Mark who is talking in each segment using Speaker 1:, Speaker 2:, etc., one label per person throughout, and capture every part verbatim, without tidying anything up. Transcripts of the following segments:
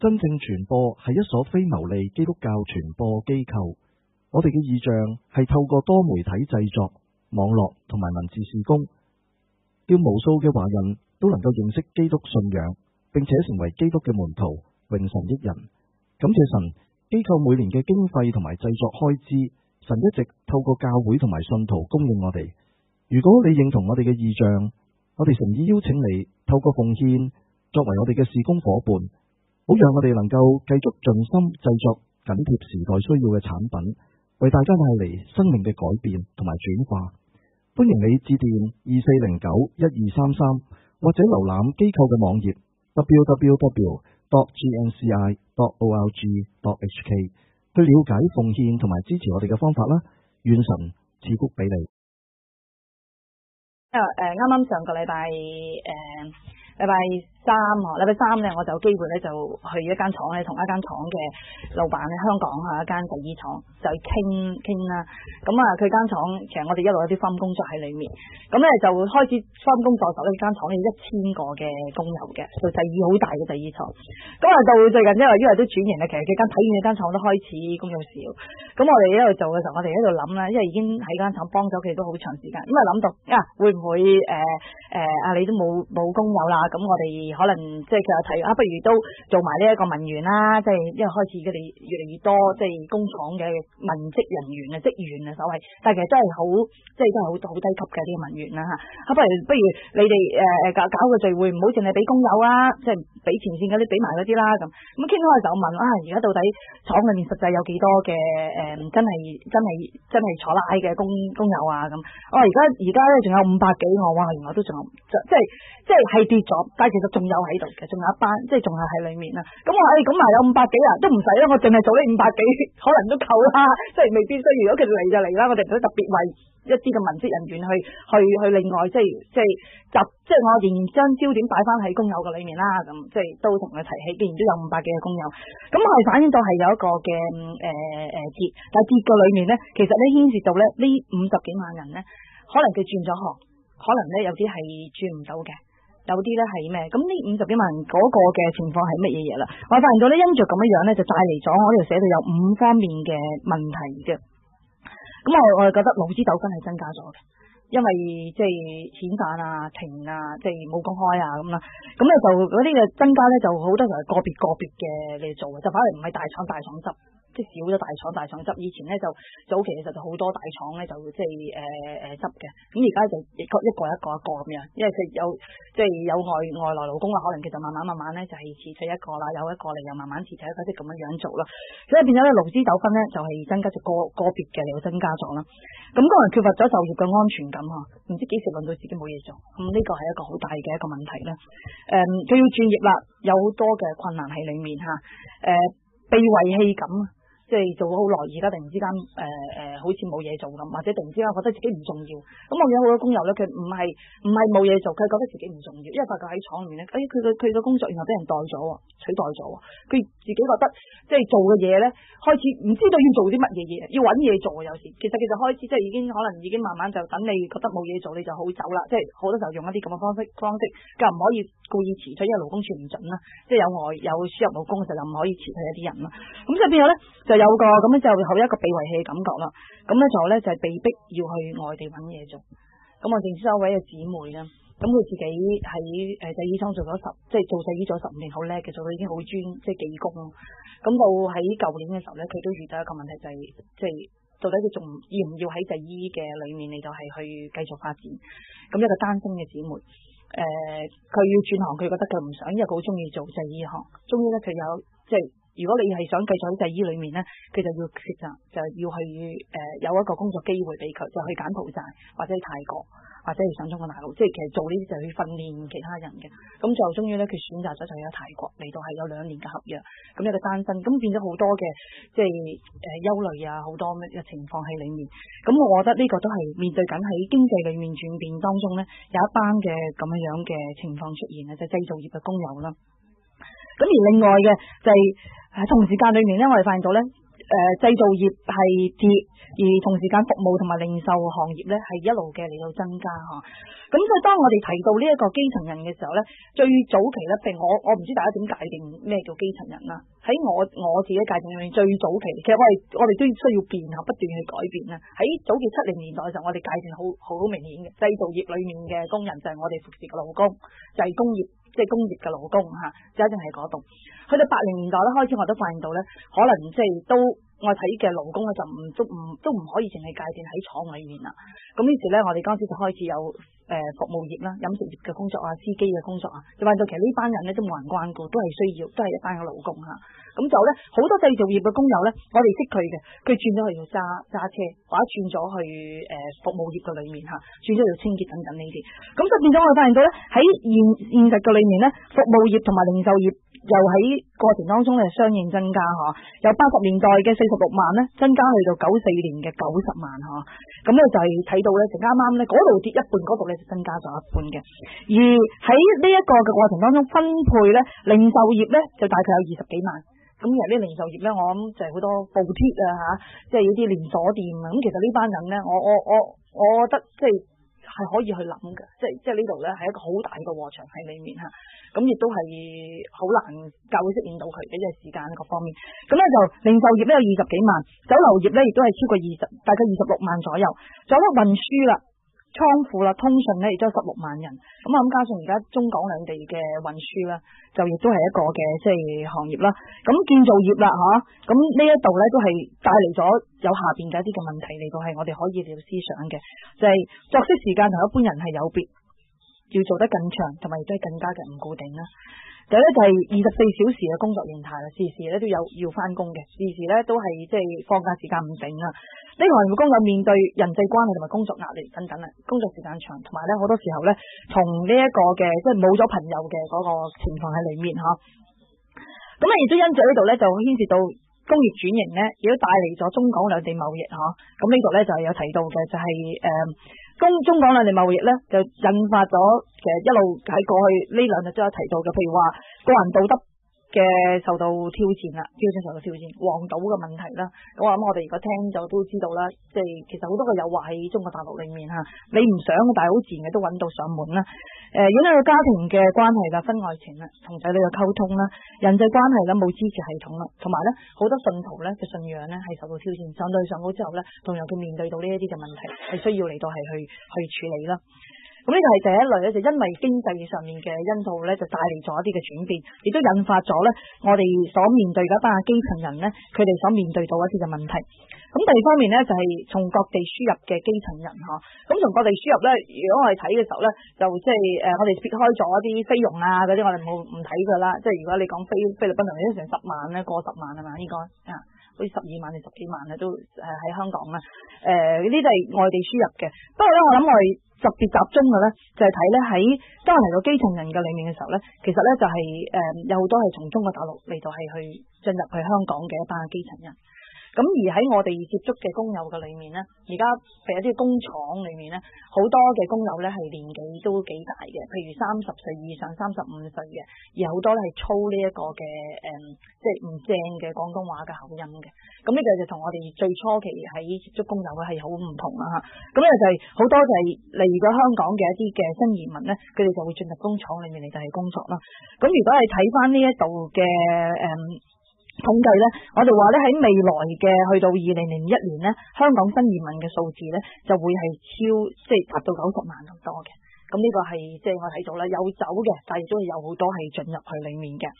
Speaker 1: 真正傳播係一所非牟利基督教傳播機構。我哋嘅異象係透過多媒體製作、網絡同埋文字事工，叫無數嘅華人都能夠認識基督信仰，並且成為基督嘅門徒，榮神益人。感謝神，機構每年嘅經費同埋製作開支，神一直透過教會同埋信徒供應我哋。如果你認同我哋嘅異象，我哋誠意邀請你透過奉獻作為我哋嘅事工伙伴，好讓我哋能夠繼續盡心製作緊貼時代需要嘅產品，為大家帶嚟生命嘅改變同埋轉化。歡迎你致電二四零九一二三三，或者瀏覽機構嘅網頁 double u double u double u dot g n c i dot org dot h k 去了解奉獻同埋支持我哋嘅方法啦。願神賜福俾你。
Speaker 2: 誒誒，啱啱上個禮拜誒禮拜三啊，禮拜三咧，我就有機會咧就去一間廠咧，同一間廠嘅老闆咧，香港係一間製衣廠，就去傾傾啦。咁啊，佢間廠其實我哋一路有啲分工作喺裏面，咁咧就開始分工作時候咧，間廠咧一千個嘅工友嘅，做製衣好大嘅製衣廠。咁啊，到最近因為因為都轉型啦，其實幾間睇完間廠都開始工友少。咁我哋喺度做嘅時候，我哋喺度諗啦，因為已經喺間廠幫咗佢都好長時間，咁啊諗到啊會唔會誒誒啊你都冇冇工友啦，咁我哋可能即係佢有提啊，不如都做埋呢一個文員啦，即係因為開始佢哋越嚟越多即係工廠嘅文職人員啊職員啊所謂，但係其實真係好即係真係好好低級嘅啲文員啦嚇，啊不如不如你哋誒誒搞搞個聚會，唔好淨係俾工友啊，即係俾前線嗰啲俾埋嗰啲啦咁，咁傾開就問啊，而家到底廠裏面實際有幾多嘅誒真係真係真係坐拉嘅工工友啊咁，我而家而家咧仲有五百幾個，哇原來都仲有即係即係係跌咗，但係其實仲有喺度嘅，仲有一班即係仲係喺裏面啦。咁我誒咁埋有五百幾啊，都唔使啦，我淨係做呢五百幾，可能都夠啦，即係未必需要。如果佢哋嚟就嚟啦，我哋唔使特別為一啲嘅文職人員去去去另外即係即係集，即係我仍然將焦點擺翻喺工友嘅裏面啦。咁即係都同佢提起，既然都有五百幾嘅工友，咁我係反映到係有一個嘅誒誒跌，但係跌嘅裏面咧，其實咧牽涉到咧呢五十幾萬人咧，可能佢轉咗行，可能咧有啲係轉唔到嘅。有啲咧係咩？咁呢五十幾萬人嗰個嘅情況係乜嘢嘢啦？我發現到咧，因着咁樣樣咧，就帶嚟咗我呢度寫到有五方面嘅問題嘅。咁我我係覺得勞資糾紛係增加咗嘅，因為即係遣散啊、停啊、即係冇公開啊咁啦。咁咧就嗰啲嘅增加咧，就好多時候係個別個別嘅嚟做嘅，就反而唔係大廠大廠執。即係少咗大廠大廠執，以前咧就早期其實就好多大廠咧就即係誒誒執嘅，咁而家就一個一個一個一個咁樣，因為佢有即係有外外來勞工啦，可能其實慢慢慢慢咧就係辭退一個啦，有一個嚟又慢慢辭退一個，即係咁樣樣做啦，所以變咗咧勞資糾紛咧就係增加咗個個別嘅嚟到增加咗啦，咁當然缺乏咗就業嘅安全感嚇，唔知幾時輪到自己冇嘢做，咁呢個係一個好大嘅一個問題啦。誒、嗯，佢要轉業啦，有好多嘅困難喺裡面嚇，誒、呃、被遺棄感。即係做咗好耐，而家突然之間誒誒、呃呃，好似冇嘢做咁，或者突然之間覺得自己唔重要。咁我見到好多工友咧，佢唔係唔係冇嘢做，佢覺得自己唔重要，因為發覺喺廠裏面咧，誒佢嘅佢嘅工作原來俾人代咗，取代咗，佢自己覺得即係做嘅嘢咧，開始唔知道要做啲乜嘢嘢，要揾嘢做有時。其實其實開始即係已經可能已經慢慢就等你覺得冇嘢做，你就好走啦。即係好多時候用一啲咁嘅方式方式，佢又唔可以故意辭退，因為勞工處唔準啦。即係有外有輸入勞工嘅時候，就唔可以辭退一啲人啦。咁所以變咗咧就有個咁樣就有一個被遺棄嘅感覺啦，咁咧就咧就係被逼要去外地揾嘢做。咁我認識有位嘅姊妹啦，咁佢自己喺誒製衣廠做咗十，即係做製衣做十五年，好叻嘅，做到已經好專，即係技工。咁到喺舊年嘅時候咧，佢都遇到一個問題，就係即係到底佢仲要唔要喺製衣嘅裏面，你就係去繼續發展。咁一個單身嘅姊妹，誒、呃、佢要轉行，佢覺得佢唔想，因為佢好中意做製衣行，終於咧佢有即係。如果你係想繼續喺製衣裏面咧，佢就要抉擇，就要去誒、呃、有一個工作機會俾佢，就去柬埔寨或者去泰國或者去上中國大陸，即係其實做呢啲就去訓練其他人嘅。咁就終於咧，佢選擇咗就去咗泰國嚟到係有兩年嘅合約，咁一個單身，咁變咗好多嘅即係誒憂慮啊，好多嘅情況喺裏面。咁我覺得呢個都係面對緊喺經濟裏面轉變當中咧，有一班嘅咁樣樣嘅情況出現啊，就係、製造業嘅工友啦。咁而另外嘅就係、是、喺同時間裏面咧，我哋發現到咧，誒製造業係跌，而同時間服務同埋零售行業咧係一路嘅嚟到增加嚇。咁所以當我哋提到呢一個基層人嘅時候咧，最早期咧，譬如我我唔知大家點界定咩叫基層人啦。喺我我自己界定裏面，最早期其實我哋我哋都需要變啊，不斷去改變啦。喺早期七零年代嘅時候，我哋界定好好明顯嘅製造業裏面嘅工人就係我哋服侍嘅勞工，就係、是、工業即係、就是、工業嘅勞工嚇，就一定係嗰度。去到八零年代咧開始，我都發現到咧，可能即係都。我睇嘅勞工咧就唔都唔都唔可以淨係界定喺廠裏面啦。咁於是咧，我哋嗰陣時就開始有誒、呃、服務業啦、飲食業嘅工作啊、司機嘅工作啊，就話到其實呢班人咧都冇人關顧，都係需要，都係一班嘅勞工嚇。咁就咧好多製造業嘅工友咧，我哋識佢嘅，佢轉咗去做揸揸車，或者轉咗去誒、呃、服務業嘅裏面嚇，轉咗去清潔等等呢啲。咁就變咗我哋發現到咧喺現現實嘅裏面咧，服務業同埋零售業又喺過程當中咧相應增加嚇，由八十年代嘅四十六萬咧增加去到九四年嘅九十萬嚇。咁咧就係睇到咧就啱啱咧嗰度跌一半，嗰度咧就增加咗一半嘅。而喺呢一個嘅過程當中分配咧，零售業咧就大概有二十幾萬。咁其實啲零售業咧，我諗就係好多布貼啊嚇，即係有啲連鎖店啊。咁其實呢班人咧，我我我我覺得即係係可以去諗嘅，即係即係呢度咧係一個好大嘅禾場喺裏面嚇。咁亦都係好難教會適應到佢嘅，即係時間各方面。咁咧就零售業咧有二十幾萬，酒樓業咧亦都係超過二十，大概二十六萬左右。仲有運輸啦、倉庫啦、通訊咧亦都有十六萬人。咁啊咁加上而家中港兩地嘅運輸啦，就亦都係一個嘅即係行業啦。咁建造業啦嚇，咁呢一度咧都係帶嚟咗有下邊嘅一啲嘅問題嚟到係我哋可以嚟到思想嘅，就係、是、作息時間同一般人係有別。要做得更長，同埋亦都係更加嘅唔固定啦。第一咧就係二十四小時嘅工作形態啦，時時咧都有要翻工嘅，時時咧都係即係放假時間唔定啊。呢個行業工友面對人際關係同埋工作壓力等等啦，工作時間長，同埋咧好多時候咧同呢一個嘅即係冇咗朋友嘅嗰個情況喺裏面嚇。咁啊亦都因著呢度咧就牽涉到工業轉型咧，亦都帶嚟咗中港兩地貿易嚇。咁呢度咧就係有提到嘅就係、是、誒。呃中中港兩地貿易咧，就引發咗其實一路喺過去呢兩日都有提到嘅，譬如話個人道德嘅受到挑戰啦，挑戰受到挑戰，黃賭嘅問題啦。咁我諗我哋如果聽就都知道啦，即係其實好多個誘惑喺中國大陸裏面嚇，你唔想但係好自然嘅都揾到上門啦。誒、呃，影響到家庭嘅關係啦、婚外情啦、同仔女嘅溝通啦、人際關係啦、冇支持系統啦，同埋咧好多信徒咧嘅信仰咧係受到挑戰，上到上高之後咧，同樣佢面對到呢一啲嘅問題係需要嚟到係去去處理啦。咁呢個係第一類咧，就因為經濟上面嘅因素咧，就帶嚟咗一啲嘅轉變，亦都引發咗咧我哋所面對嘅一班基層人咧，佢哋所面對到一啲嘅問題。咁第二方面咧，就係、是、從各地輸入嘅基層人嚇。咁從各地輸入咧，如果我哋睇嘅時候咧，就即係誒，我哋撇開咗一啲菲傭啊嗰啲，我哋冇唔睇㗎啦。即係如果你講菲菲律賓人，都成十萬咧，過十萬係嘛？應該啊，好似十二萬定十幾萬啊，都誒喺香港啦。誒呢啲係外地輸入嘅。不過咧，我諗我哋特別集中嘅咧，就係睇咧喺當我提到基層人嘅裏面嘅時候咧，其實咧就係、是、誒、呃、有好多係從中國大陸嚟到係去進入去香港嘅一班基層人。咁而喺我哋接觸嘅工友嘅裏面咧，而家譬如一啲工廠裏面咧，好多嘅工友咧係年紀都幾大嘅，譬如三十歲以上、三十五歲嘅，而好多咧係操呢一個嘅誒、嗯，即係唔正嘅廣東話嘅口音嘅。咁呢個就同我哋最初期喺接觸工友咧係好唔同啦嚇。咁呢就係好多就係嚟咗香港嘅一啲嘅新移民咧，佢哋就會進入工廠裏面嚟就係工作啦。咁如果係睇翻呢一度嘅誒。嗯統計咧，我哋話咧喺未來嘅去到二零零一年咧，香港新移民嘅數字咧就會係超即係達到九十萬咁多嘅。咁呢個係即係我睇到啦，有走嘅，但係亦都有好多係進入去裡面嘅。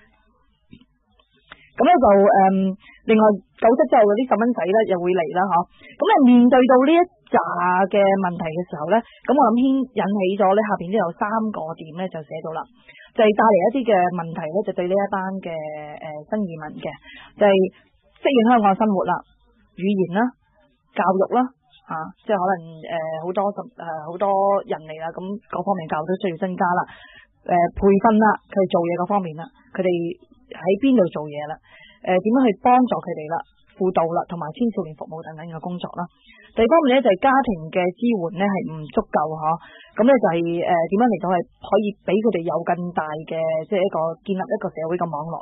Speaker 2: 咁咧就誒、嗯，另外九七之後嗰啲細蚊仔咧又會嚟啦，嗬。咁啊面對到呢一紮嘅問題嘅時候咧，咁我諗牽引起咗咧下邊都有三個點咧就寫到啦，就係、是、帶嚟一啲嘅問題咧，就對呢一班嘅誒新移民嘅，就係、是、適應香港生活啦、語言啦、教育啦，嚇、啊，即係可能誒好、呃、多誒好、呃、多人嚟啦，咁各方面教育都需要增加啦，誒、呃、培訓啦，佢哋做嘢嗰方面啦，佢哋喺邊度做嘢啦，誒、呃、點樣去幫助佢哋啦，輔導啦，同埋青少年服務等等嘅工作啦。第二方面咧就係、是、家庭嘅支援咧係唔足夠嗬，咁咧就係誒點樣嚟到係可以俾佢哋有更大嘅即係一個建立一個社會嘅網絡啦。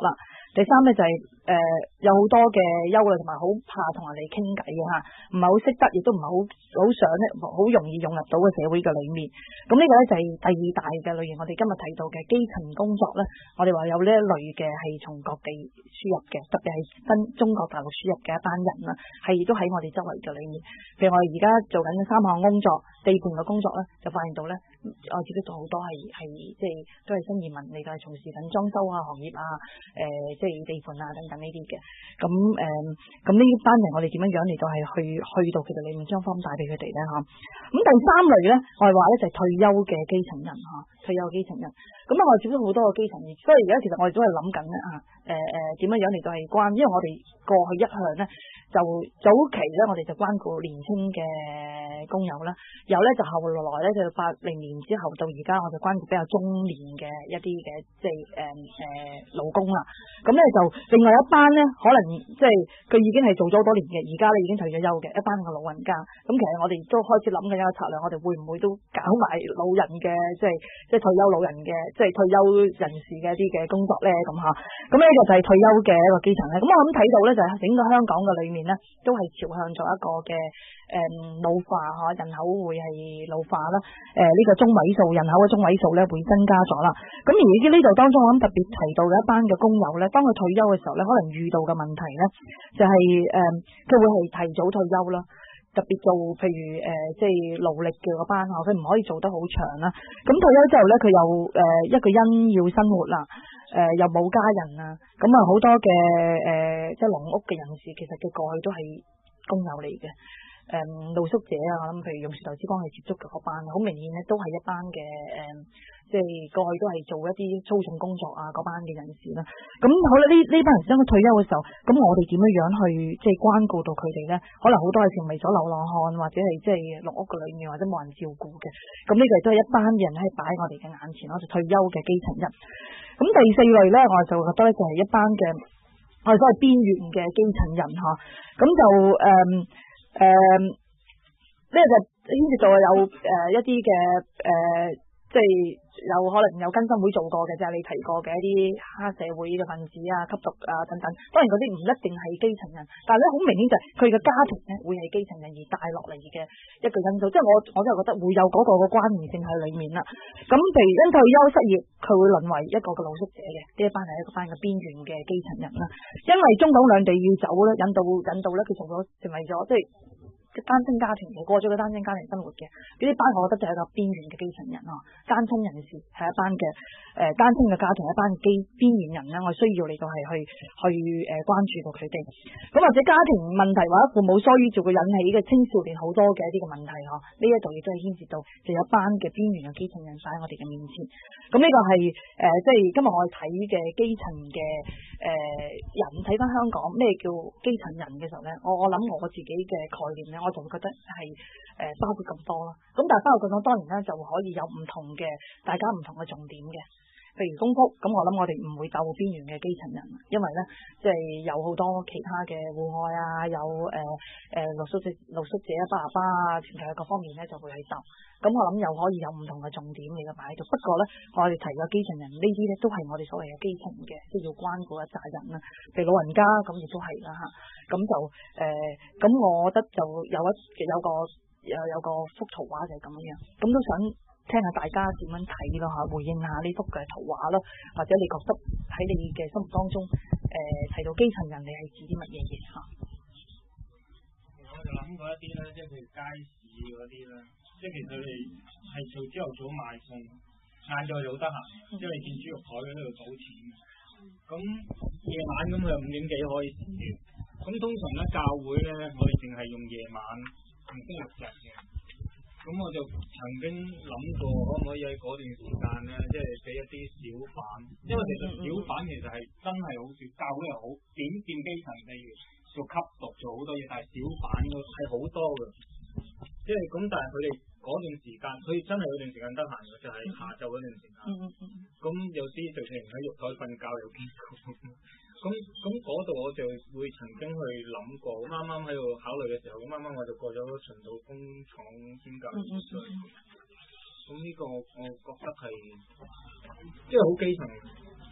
Speaker 2: 第三咧就係、是、誒、呃、有好多嘅憂慮同埋好怕同人哋傾偈嘅嚇，唔係好識得，亦都唔係好好想咧，好容易融入到嘅社會嘅裏面。咁呢個咧就係第二大嘅類型，我哋今日提到嘅基層工作咧，我哋話有呢一類嘅係從各地輸入嘅，特別係新中國大陸輸入嘅一班人啦，係都喺我哋周圍嘅裏面。譬如我哋而家做緊三項工作，地盤嘅工作咧，就發現到咧，我自己做好多係係即係都係新移民嚟嘅，從事緊裝修啊行業啊，誒、呃、即係地盤啊等等呢啲嘅。咁誒咁呢班人我哋點樣樣嚟到係去去到佢哋裏面將方帶俾佢哋咧嚇。咁第三類咧，我哋話咧就係退休嘅基層人嚇，退休基層人。咁啊，我哋接觸好多個基層人，所以而家其實我哋都係諗緊咧啊，誒誒點樣樣嚟到係關，因為我哋過去一向咧就早期咧我哋就關顧年輕嘅工友啦，然後咧就後來咧就八零年之後到而家我就關顧比較中年嘅一啲嘅即係誒誒勞工啦。咁咧就另外一班咧可能即係佢已經係做咗好多年嘅，而家咧已經退咗休嘅一班嘅老人家。咁其實我哋都開始諗緊一個策略，我哋會唔會都搞埋老人嘅即係即係退休老人嘅即係退休人士嘅一啲嘅工作咧咁嚇。咁呢個就係退休嘅一個基層咧。咁我諗睇到咧就係整個香港嘅裏面咧都係朝向咗一個嘅誒、嗯、老化嚇，人口會係老化啦。誒、呃、呢、這個中位數人口嘅中位數咧會增加咗啦。咁而呢度當中我諗特別提到嘅一班嘅工友咧，當佢退休嘅時候咧，可能遇到嘅問題咧就係誒佢會係提早退休啦。特別做譬如誒、呃、即係勞力嘅嗰班嚇，佢唔可以做得好長啦。咁退休之後咧，佢又誒、呃、一個人要生活啦，誒、呃、又冇家人啊。咁啊好多嘅誒、呃、即係農屋嘅人士，其實佢過去都係工友嚟嘅。誒、嗯、露宿者啊，我諗譬如用樹頭之光去接觸嘅嗰班，好明顯咧都係一班嘅誒，即係過去都係做一啲操縱工作啊嗰班嘅人士啦。咁好啦，呢呢班人當佢退休嘅時候，咁我哋點樣樣去即係關顧到佢哋咧？可能好多係成為咗流浪漢，或者係即係落屋嘅裏面，或者冇人照顧嘅。咁呢個亦都係一班人喺擺喺我哋嘅眼前，我哋退休嘅基層人。咁第四類咧，我就覺得咧就係一班嘅我哋所謂邊緣嘅基層人嚇。咁就誒。誒，呢個就牽涉到有誒、呃、一啲嘅誒，即係有可能有更新會做過嘅，即係你提過嘅一啲黑社會嘅分子啊、吸毒啊等等。當然嗰啲唔一定係基層人，但係咧好明顯就係佢嘅家庭咧會係基層人而帶落嚟嘅一個因素。即係我我真係覺得會有嗰個嘅關聯性喺裏面啦。咁譬如因退休失業，佢會淪為一個嘅露宿者嘅，呢一班係一個班嘅邊緣嘅基層人啦。因為中港兩地要走咧，引導引導咧，佢從咗成為咗即係。單親家庭過咗個單親家庭生活嘅呢啲班，我覺得就係一個邊緣嘅基層人啊，單親人士係一班嘅誒、呃、單親嘅家庭，一班基邊緣人咧，我需要嚟到係去去誒、呃、關注到佢哋。咁或者家庭問題或者父母疏於照顧引起嘅青少年好多嘅一啲嘅問題嗬，呢一度亦都係牽涉到就有一班嘅邊緣嘅基層人喺我哋嘅面前。咁呢個係誒、呃、即係今日我哋睇嘅基層嘅誒、呃、人，睇翻香港咩叫基層人嘅時候咧，我我諗我自己嘅概念咧。我就會覺得係誒、呃、包括咁多啦，咁但係包括咁多當然咧就可以有唔同嘅大家唔同嘅重點嘅，譬如公屋，咁我諗我哋唔會鬥邊緣嘅基層人，因為咧即係有好多其他嘅戶外啊，有誒誒露宿者露宿者啊、巴拿巴啊，全球各方面咧就會喺鬥，咁我諗又可以有唔同嘅重點嚟到擺喺度。不過咧我哋提嘅基層人呢啲咧都係我哋所謂嘅基層嘅，即係要關顧一紮人啦，譬如老人家咁亦都係啦嚇。咁就誒，咁、呃、我覺得就有一有個有有個幅圖畫就係咁樣，咁都想聽下大家點樣睇咯嚇，回應下呢幅嘅圖畫咯，或者你覺得喺你嘅心目當中誒、呃、提到基層人，你係指啲乜嘢嘢嚇？
Speaker 3: 我就諗過一啲咧，即係譬如街市嗰啲咧，即係其實佢哋係做朝頭早賣餸，晏晝又好得閒，因為見豬肉台喺度賭錢。咁夜晚咁佢五點幾可以食完。咁通常咧教會咧，我哋淨係用夜晚同星期日嘅。咁我就曾經諗過，可唔可以喺嗰段時間咧，即係俾一啲小販，因為其實小販其實係真係好少，教會又好，點見基層例如做吸毒做好多嘢，但係小販係好多嘅。即係咁，但係佢哋嗰段時間，佢真係有段時間得閒嘅，就係、是、下晝嗰段時間。咁有啲直情喺肉台瞓覺有見過。咁咁嗰度我就會曾經去諗過，咁啱啱喺度考慮嘅時候，咁啱啱我就過咗循道工廠宣教士出嚟。咁呢個我覺得係即係好基層，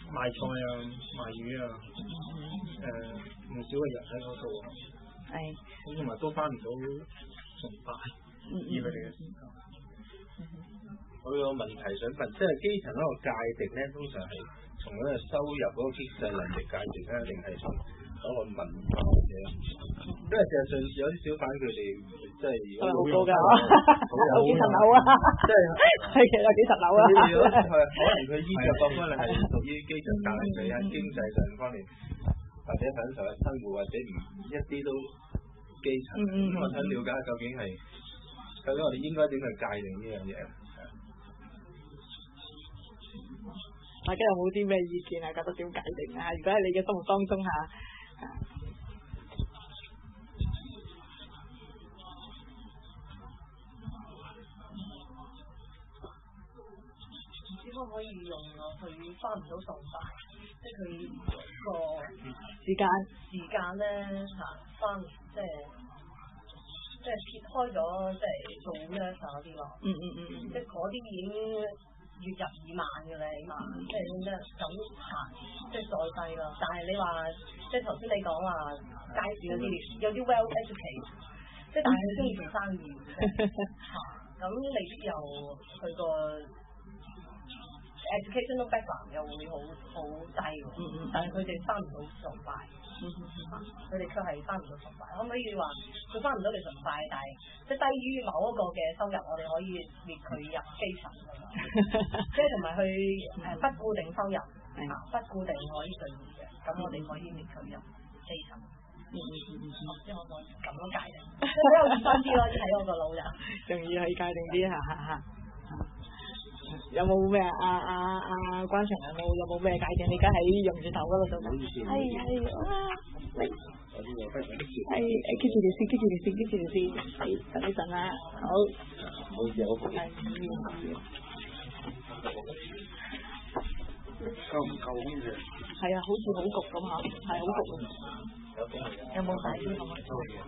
Speaker 3: 賣菜啊、賣魚啊，誒唔少嘅人喺嗰度啊，
Speaker 2: 係
Speaker 3: 咁同埋都翻唔到崇拜，以佢哋嘅時間。
Speaker 4: 我有問題想問，即係基層嗰個界定咧，通常係從嗰個收入嗰個經濟能力界定咧，定係從嗰個文化嘅？因為事實上有啲小販佢哋即係
Speaker 2: 係好高㗎，
Speaker 4: 有
Speaker 2: 幾層樓啊，
Speaker 4: 即係
Speaker 2: 係其實幾層樓啊。
Speaker 4: 係可能佢衣着各方面係屬於基層，但係佢喺經濟上方面或者享受嘅生活或者唔一啲都基層。咁我想了解究竟係究竟我哋應該點去界定呢樣嘢？
Speaker 2: 大家有冇啲咩意見啊？覺得點界定啊？如果喺你嘅心目當中嚇，
Speaker 5: 唔知可唔可以用佢翻唔到崇拜，即係佢個
Speaker 2: 時間
Speaker 5: 時間咧嚇翻，即係即係撇開咗，即係做 nurse 嗰啲咯。
Speaker 2: 嗯嗯嗯嗯，
Speaker 5: 即係嗰啲已經月入二萬嘅啦，起碼即係咩咁行，即係再低啦。但係你話，即係頭先你講話街市嗰啲有啲 well educated，即係但係佢中意做生意嚇，咁未必又佢個 educational background 又會好好低喎。
Speaker 2: 嗯嗯，
Speaker 5: 但係佢哋翻唔到崇拜。嗯嗯嗯，佢哋卻係翻唔到崇拜，可唔可以話佢翻唔到你崇拜，但係即係低於某一個嘅收入，我哋可以列佢入基層㗎嘛？即係同埋佢誒不固定收入，啊不固定可以兌現嘅，咁我哋可以列佢入基層。嗯嗯嗯嗯，即係我講咁樣界定，比較易分啲咯，睇我個腦人，
Speaker 2: 容易去界定啲嚇嚇嚇。有冇咩啊？阿阿阿關成有冇有冇咩界定？你而家喺榕樹頭嗰度做緊？係係啊！係誒，記住條線，記住條線，記住條線。係等一陣啦，好。
Speaker 4: 好似好焗。
Speaker 2: 係。
Speaker 4: 夠唔夠呢隻？
Speaker 2: 係啊，好似好焗咁嚇，係好焗。有冇大啲咁啊？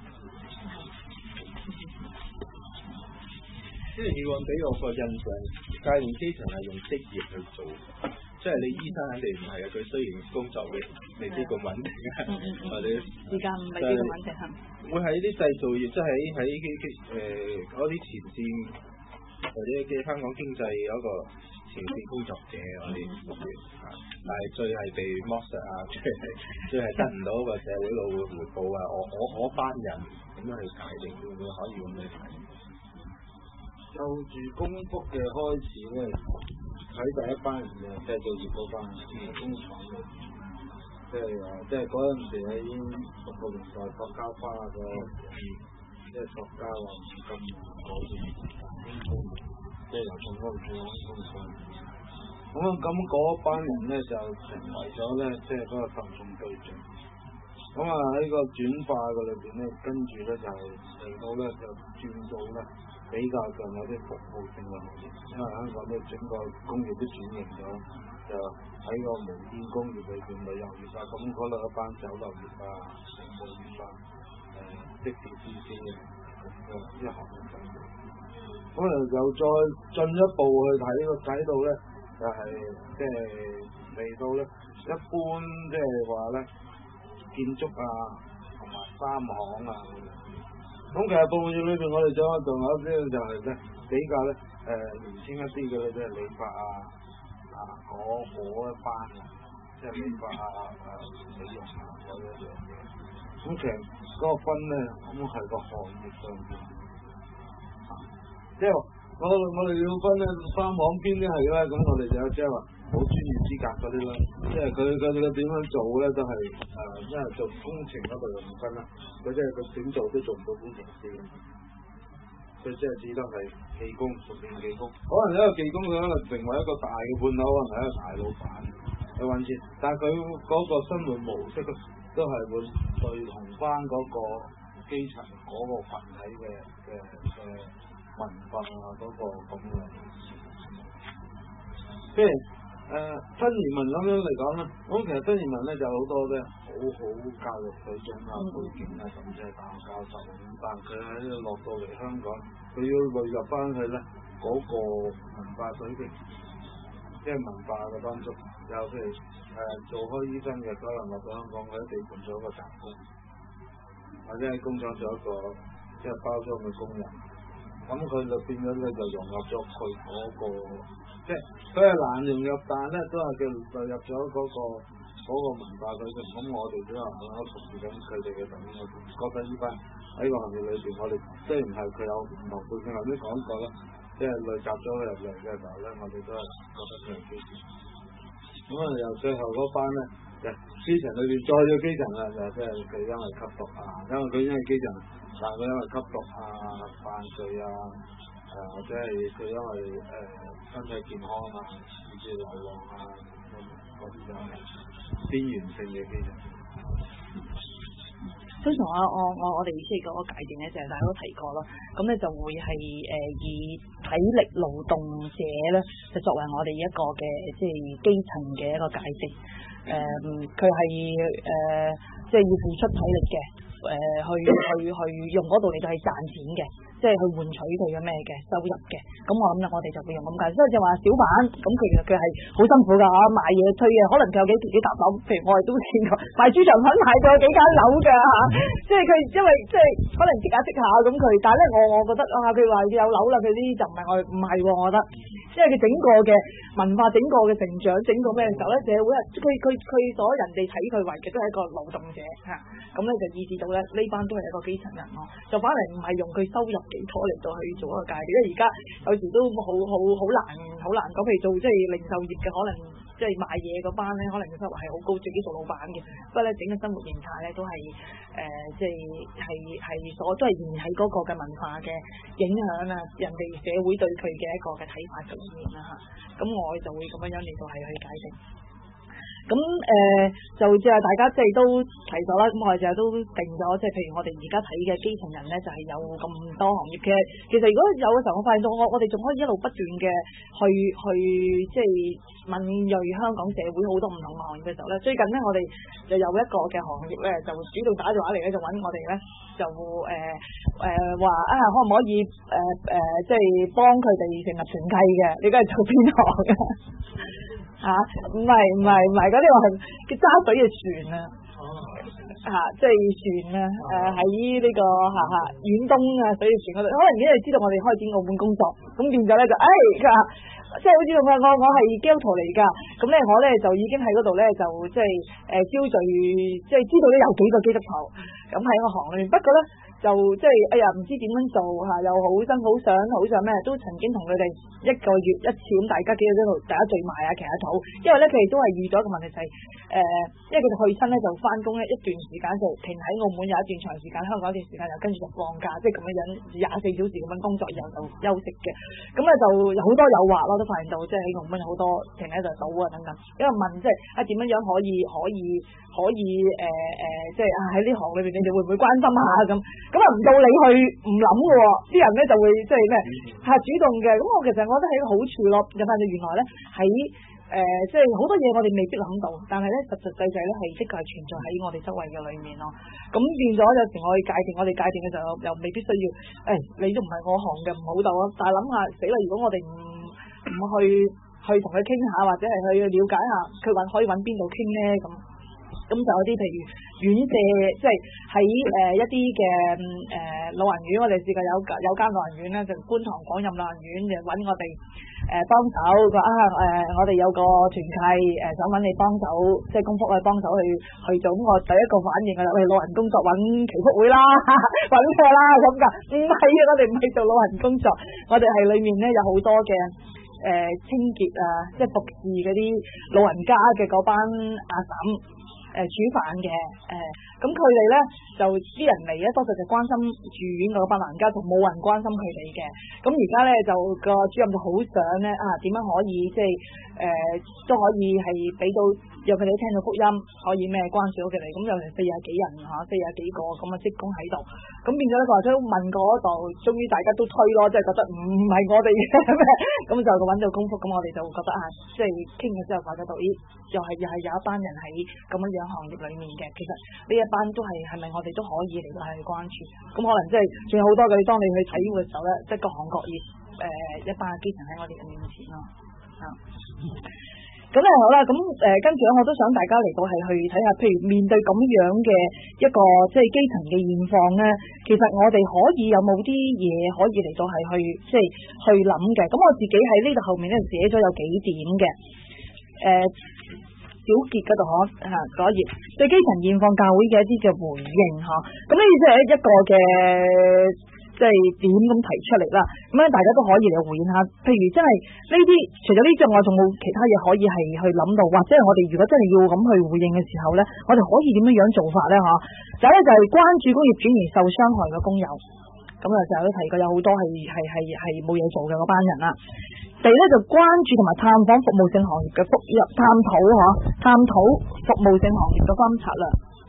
Speaker 4: 即係以往俾我個印象，界定基層係用職業去做，即係你醫生肯定唔係啊，佢雖然工作未未必咁穩定啊，或者
Speaker 2: 時間唔係幾咁穩定嚇。
Speaker 4: 會喺啲製造業，即係喺喺誒嗰啲前線或者嘅香港經濟有一個前線工作者嗰啲職員啊，但係最係被剝削啊，最係最係得唔到個社會路嘅回報啊，我我我班人點樣去界定，會唔會可以咁去睇？
Speaker 6: 就住公屋嘅開始咧，睇第一班人嘅製造業嗰班工廠嘅，即係話，即係嗰陣時咧已經六個年代塑膠花嘅，即係塑膠話唔咁改善工業，即係由重工轉工工廠。咁啊，咁嗰班人咧就成為咗咧，即係嗰個受眾對象。咁啊喺個轉化嘅裏邊咧，跟住咧就嚟到咧就轉到咧。比較上有啲服務性嘅行業，因為香港咧整個工業都轉型咗，就喺個無煙工業裏邊旅遊業啊，咁嗰度一班酒樓業啊、服務業啊、誒即時試試嘅咁嘅一行嘅制度。咁啊又再進一步去睇個睇到咧，就係即係嚟到咧一般即係話咧建築啊同埋三行啊。咁其實服務業裏邊，我哋仲有仲有啲就係咧比較咧誒年輕一啲嘅咧，即係理髮啊啊嗰嗰一班啊，即係理髮啊誒美容啊嗰一樣嘢。咁其實嗰個分咧，咁係個行業上邊，即係我我哋要分咧三行邊啲係啦，咁我哋就即係話冇專業資格嗰啲啦，即係佢佢佢點樣做咧都係誒，因為做工程嗰度就唔分啦。佢即係佢點做都做唔到工程師，佢即係只得係技工，熟練技工。可能一個技工佢可能成為一個大嘅判頭，可能係一個大老闆去揾錢，但係佢嗰個生活模式都係會對同翻嗰個基層嗰個羣體嘅嘅嘅文化啊嗰個咁嘅，即係。誒、呃、新移民咁樣嚟講咧，咁其實新移民咧就好多咧好好教育水準啊、背景啊，甚至係大學教授咁，但係佢喺度落到嚟香港，佢要累入翻去咧嗰、那個文化水平，即係文化嘅當中，有譬如做開醫生嘅，可能落到香港佢喺地盤做一個雜工，或者喺工廠做一個即係包裝嘅工人。咁佢就變咗咧就融入咗佢嗰個，即係佢係難融入，但係咧都係佢融入咗嗰個嗰個文化佢嘅。咁我哋都係喺度服侍緊佢哋嘅，咁我覺得呢班喺個行業裏邊，我哋雖然係佢有唔同背景，頭先講過啦，即係累集咗佢入嚟嘅時候咧，我哋都係覺得佢係基層。咁啊由最後嗰班咧，就基層裏邊再咗基層啦，就即係佢因為吸毒啊，因為佢因為基層。但佢因為吸毒啊、犯罪啊，誒、呃、或者係佢因為誒、呃、身體健康啊，以至流浪啊，嗰啲就係邊緣性嘅基層。
Speaker 2: 通常我我我我哋即係嗰個界定咧，就係大家都提過咯。咁咧就會係誒、呃、以體力勞動者咧，就作為我哋一個嘅即係基層嘅一個界定。誒、呃，佢係誒即係要付出體力嘅。誒、呃、去去去用嗰度嚟到係賺錢嘅，即係去換取佢嘅咩嘅收入嘅。咁我諗咧，我哋就會用咁解。所以就話小販，咁佢其實佢係好辛苦㗎嚇，賣嘢推嘅，可能佢有幾幾沓樓。譬如我哋都見過賣豬腸粉賣咗幾間樓㗎嚇，即係佢因為即係可能積下積下咁佢，但係咧我我覺得啊，佢話有樓啦，佢呢啲就唔係我唔係喎，我覺得，因為佢整個嘅文化、整個嘅成長、整個咩嘅時候咧，社會係佢佢佢所人哋睇佢為嘅都係一個勞動者嚇，咁咧就意識到。呢班都係一個基層人咯，就反嚟唔係用佢收入幾多嚟到去做一個界定，因為而家有時都好好好難好難講，譬如做即係零售業嘅，可能即係賣嘢嗰班咧，可能嘅收入係好高，自己做老闆嘅，不過咧整個生活形態咧都係誒即係係係所都係沿喺嗰個嘅文化嘅影響啊，人哋社會對佢嘅一個嘅睇法上面啦嚇，咁我就會咁樣樣嚟到係去解釋。咁誒、呃、就即係大家即係都提咗啦，咁我哋就都定咗，即係譬如我哋而家睇嘅基層人咧，就係、是、有咁多行業嘅。其實如果有嘅時候，我發現到我我哋仲可以一路不斷嘅去去即係問鋭香港社會好多唔同嘅行業嘅時候咧，最近咧我哋就有一個嘅行業咧，就主動打電話嚟咧，就揾我哋咧，就誒誒話啊，可唔可以誒誒、呃呃、即係幫佢哋成立團契嘅？你梗係做邊行嘅？嚇，唔係唔係唔係嗰啲話係叫揸水嘅船啊，嚇、啊，即係船啊，誒喺呢個嚇嚇遠東啊水嘅船嗰度，可能因為知道我哋開展澳門工作，咁變咗咧就誒，即係好似我我我係基督徒嚟㗎，咁咧我咧就已經喺嗰度咧就即係誒招聚，即係知道咧有幾個基督徒，咁喺個行裏面，不過咧。就即係哎呀唔知點樣做嚇，又好辛好想好想咩，都曾經同佢哋一個月一次咁，大家幾個喺度大家聚埋啊，騎下肚，因為咧佢哋都係遇到一個問題就係、是、誒、呃，因為佢哋去親咧就翻工咧一段時間就停喺澳門有一段長時間，香港一段時間又跟住就放假，即係咁樣樣廿四小時咁樣工作，然後就休息嘅，咁咧就有好多誘惑咯，都發現到即係喺澳門有好多停喺度賭啊等等，因為問即係啊點樣樣可以可以可以誒誒、呃呃，即係啊喺呢行裏邊你哋會唔會關心下咁？咁啊唔到你去唔諗嘅喎，啲人咧就會即係咩係主動嘅。咁我其實我覺得係一個好處咯，就發現原來咧喺誒即係好多嘢我哋未必諗到，但係咧實實際際咧係的確係存在喺我哋周圍嘅裏面咯。咁變咗有時我哋界定我哋界定嘅時候又未必需要誒、哎、你都唔係我行嘅唔好到啊，但係諗下死啦！如果我哋唔唔去去同佢傾下，或者係去了解下佢揾可以揾邊度傾咧咁。咁就有啲譬如院舍，即係喺誒一啲嘅誒老人院，我哋試過有有間老人院咧，就觀塘廣蔭老人院就揾我哋誒幫手，佢話啊誒我哋有個團契誒想揾你幫手，即係公福去幫手去去做。咁我第一個反應㗎啦，喂老人工作揾祈福會啦，揾咩啦咁㗎？唔係啊，我哋唔係做老人工作，我哋係裡面咧有好多嘅誒清潔啊，即係服侍嗰啲老人家嘅嗰班阿嬸。誒、呃、煮飯嘅誒，咁佢哋咧就啲人嚟咧，多數就關心住院嗰班老人家，就冇人關心佢哋嘅。咁而家咧就個主任就好想咧啊，點樣可以即係誒都可以係俾到讓佢哋聽到福音，可以咩關注到佢哋。咁有成四廿幾人嚇，四廿幾個咁嘅職工喺度。咁變咗咧，佢話都問過嗰度，終於大家都推咯，即係覺得唔係我哋嘅咩，咁就揾到功夫。咁我哋就覺得啊，即係傾咗之後發覺到，咦，又係又係有一班人喺咁樣樣行業裏面嘅。其實呢一班都係係咪我哋都可以嚟到係關注？咁可能即係仲有好多嘅，當你去睇嘅時候咧，即係各行各業誒、呃、一班基層喺我哋嘅面前咯，啊。 咁咧好啦，咁誒跟住咧，我都想大家嚟到係去睇下，譬如面對咁樣嘅一個即係基層嘅現況咧，其實我哋可以有冇啲嘢可以嚟到係去即係去諗嘅。咁我自己喺呢度後面咧寫咗有幾點嘅，誒、呃、小結嗰度可嚇嗰頁對基層現況教會嘅一啲嘅回應嚇，咁呢即係一個嘅。即係點咁提出嚟啦，咁咧大家都可以嚟回應下。譬如真係呢啲，除咗呢之外，仲冇其他嘢可以係去諗到，或者係我哋如果真係要咁去回應嘅時候咧，我哋可以點樣樣做法咧？嚇，就咧就係關注工業轉移受傷害嘅工友，咁啊就有提過有好多係係係係冇嘢做嘅嗰班人啦。第二咧就關注同埋探訪服務性行業嘅復入探討嚇，探討服務性行業嘅監察啦。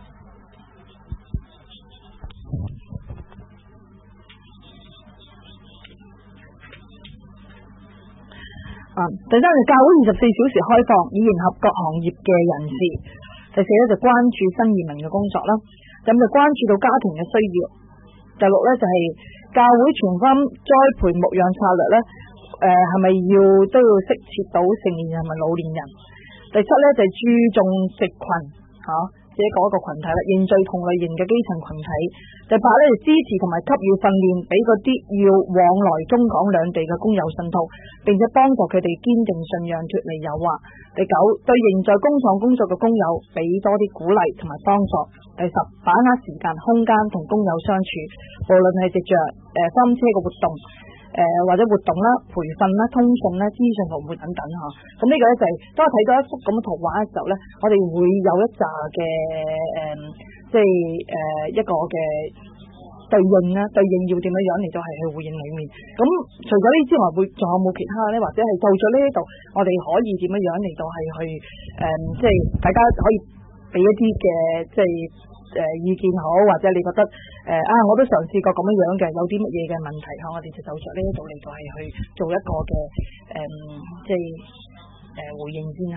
Speaker 2: 啊，第三就教會二十四小時開放，以迎合各行業嘅人士。第四咧就關注新移民嘅工作啦。咁就關注到家庭嘅需要。第六咧就係教會全方栽培牧養策略咧，誒係咪要都要適切到成年人同埋老年人？第七咧就係注重食群嚇，即係嗰個羣體啦，認罪同類型嘅基層群體。第八咧就支持同埋給予訓練，俾嗰啲要往來中港兩地嘅工友信徒，並且幫助佢哋堅定信仰，脫離誘惑。第九，對仍在工廠工作嘅工友俾多啲鼓勵同埋幫助。第十，把握時間空間同工友相處，無論係藉着誒翻車嘅活動，誒、呃、或者活動啦、培訓啦、通訊啦、資訊服務等等嚇。咁呢個咧就係、是、當我睇到一幅咁嘅圖畫嘅時候咧，我哋會有一紮嘅誒，即係誒、呃、一個嘅對應啦，對應要點樣樣嚟到係去回應裡面。咁除咗呢之外，會仲有冇其他咧？或者係就咗呢一度，我哋可以點樣樣嚟到係去誒、呃，即係大家可以俾一啲嘅即係。誒、呃、意見好，或者你覺得誒、呃、啊，我都嘗試過咁樣樣嘅，有啲乜嘢嘅問題嚇，我哋就就着呢一度嚟到係去做一個嘅誒、呃，即係誒、呃、回應先嚇。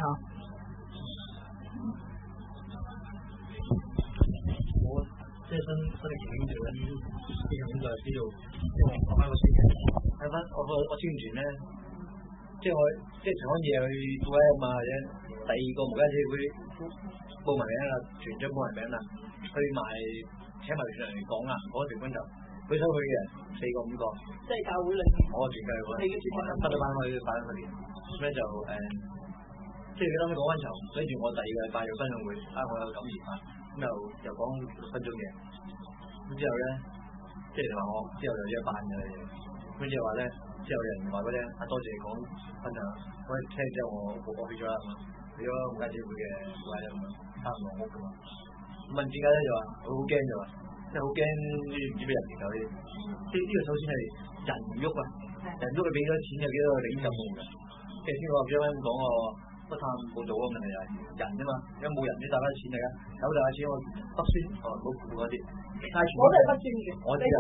Speaker 7: 我即係新新嘅經驗咧，啲咁就係知道，即係我講翻個先嘅，睇翻我我我宣傳咧，即係我即係長安夜去做啊嘛，或者第二個無家者會報埋名啦，全張報埋名啦。去埋請埋團嚟講啦，嗰個團隊就佢想去嘅四個五個，
Speaker 5: 即係教會裏面。
Speaker 7: 我團計喎，分咗班去擺喺嗰邊，咁咧就誒，即係佢啱啱講翻場，跟住我第二個禮拜又分享會，啊我有感言啊，咁又又講六分鐘嘅，咁之後咧，即係話我之後又一班嘅，咁之後話咧，之後有人話嗰啲啊多謝你講分享，我聽之後我我我去咗啦，去咗五家姐會嘅會咁樣，差唔多屋噶嘛。問點解咧就話佢好驚就話，即係好驚呢唔知俾人哋搞呢啲，即係呢個首先係人唔喐啊，人喐佢俾咗錢有幾多個領袖嘅，即係先我啱啱講個不探報道嗰個問題就係人啫嘛，如果冇人啲大家錢嚟噶，有大家錢我不宣哦冇顧嗰啲，泰拳
Speaker 5: 我都係不專業，
Speaker 7: 我知啊，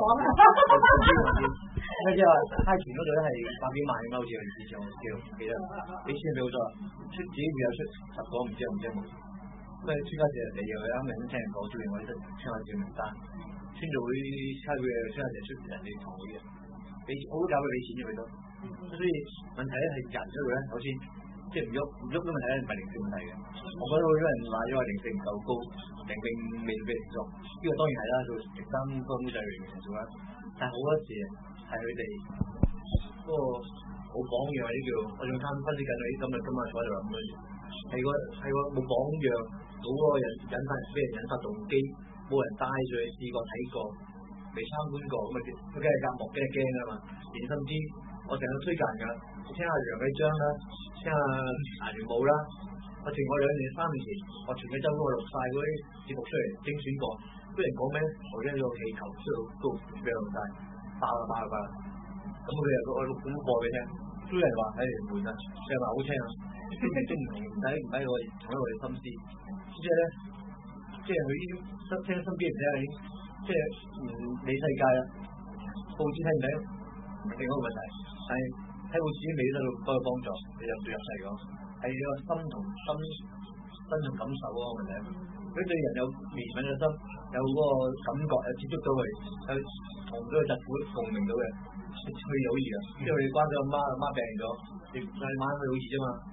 Speaker 7: 咁即係話泰拳嗰度咧係百幾萬嘅歐紙嚟，以前我記記得幾千俾好多，出自己會有出十個唔知有唔知有冇。咁啊，專家社嚟又啱啱聽人講，最近我哋都聽下叫名單，村組會差佢嘅專家社出人哋堂會嘅，俾好多搞佢俾錢嘅佢都，所以問題咧係人嗰度咧，首先即係唔喐唔喐嘅問題咧唔係靈性問題嘅，我覺得好多人話咗話靈性唔夠高，靈性未俾人做，呢個當然係啦，做第三方就係靈性做啦，但係好多時係佢哋嗰個冇榜樣或者叫我仲參分析緊你今日今日坐喺度咁樣，係個係個冇榜樣。冇嗰個人引發俾人引發動機，冇人帶住去試過睇過，未參觀過咁啊！佢梗係隔膜，梗係驚㗎嘛。連甚至我成日推介㗎，聽下楊偉章啦，聽下顏元武啦。我前我兩年三年前，我全個週都錄晒嗰啲節目出嚟精選過。啲人講咩？我一個氣球出到高俾我錄晒，爆啦爆啦爆啦！咁佢又我錄咁播俾你聽，都有人話誒悶啊，佢又話好聽啊，即係唔同唔使唔使我哋同我哋心思。即係咧，即係佢呢啲聽身邊人睇，即係唔理世界啦。報紙睇唔睇？另一個問題，但係睇報紙未得到多嘅幫助，你入到入世講，係個心同心身同感受嗰個問題。佢對人有憐憫嘅心，有嗰個感覺，有接觸到佢，有同嗰個疾苦共鳴到嘅，去好易嘅。因為關咗阿媽，阿媽病咗，你帶晚去好易啫嘛。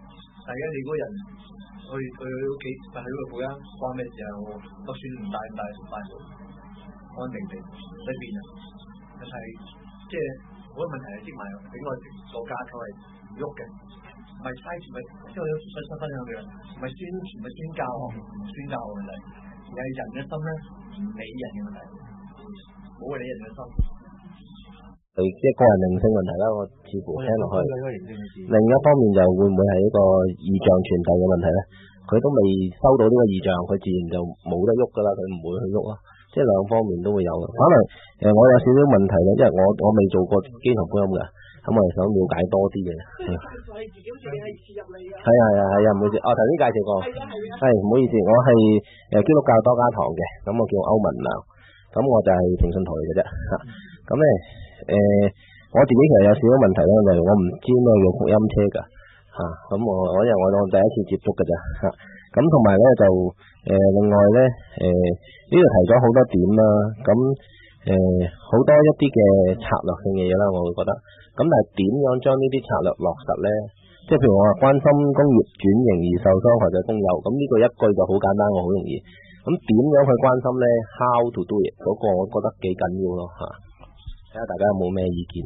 Speaker 7: 但係而家你嗰個人去去屋企，但係嗰個保安關咩事啊？我個孫唔帶唔帶送翻去，安定地喺邊啊？但係即係嗰個問題係積埋俾我哋個架構係唔喐嘅，唔係篩唔係即係我有分分分享嘅，唔係宣唔係宣教唔宣教嘅問題，而係人嘅心咧唔理人嘅問題，冇理人嘅心。
Speaker 8: 係即係個人靈性問題啦，我似乎聽落去。另一方面就會唔會係一個異象傳遞嘅問題咧？佢都未收到呢個異象，佢自然就冇得喐噶啦，佢唔會去喐咯。即係兩方面都會有嘅。可能誒、呃，我有少少問題咧，因為我我未做過基層福音嘅，咁我係想了解多啲嘅。
Speaker 5: 我哋自己好似你係切入嚟㗎。
Speaker 8: 係啊係啊係啊，唔好意思，我頭先介紹過。係唔好意思，我係誒基督教多家堂嘅，咁我叫歐文良，咁我就係平信徒嚟嘅啫。吓，咁咧。誒、呃，我自己其實有少少問題咧，就係、是、我唔知咩叫福音車噶吓，咁、啊、我我因為我我第一次接觸噶咋吓，咁同埋咧就誒、呃，另外咧誒呢度、呃、提咗好多點啦，咁誒好多一啲嘅策略性嘅嘢啦，我會覺得，咁但係點樣將呢啲策略落實咧？即係譬如我話關心工業轉型而受傷害嘅工友，咁呢個一句就好簡單，我好容易。咁點樣去關心咧 ？How to do it 嗰個我覺得幾緊要咯吓。睇下大家有冇咩意見？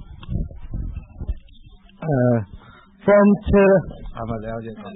Speaker 6: 誒、呃，方車咧係咪你有嘢講？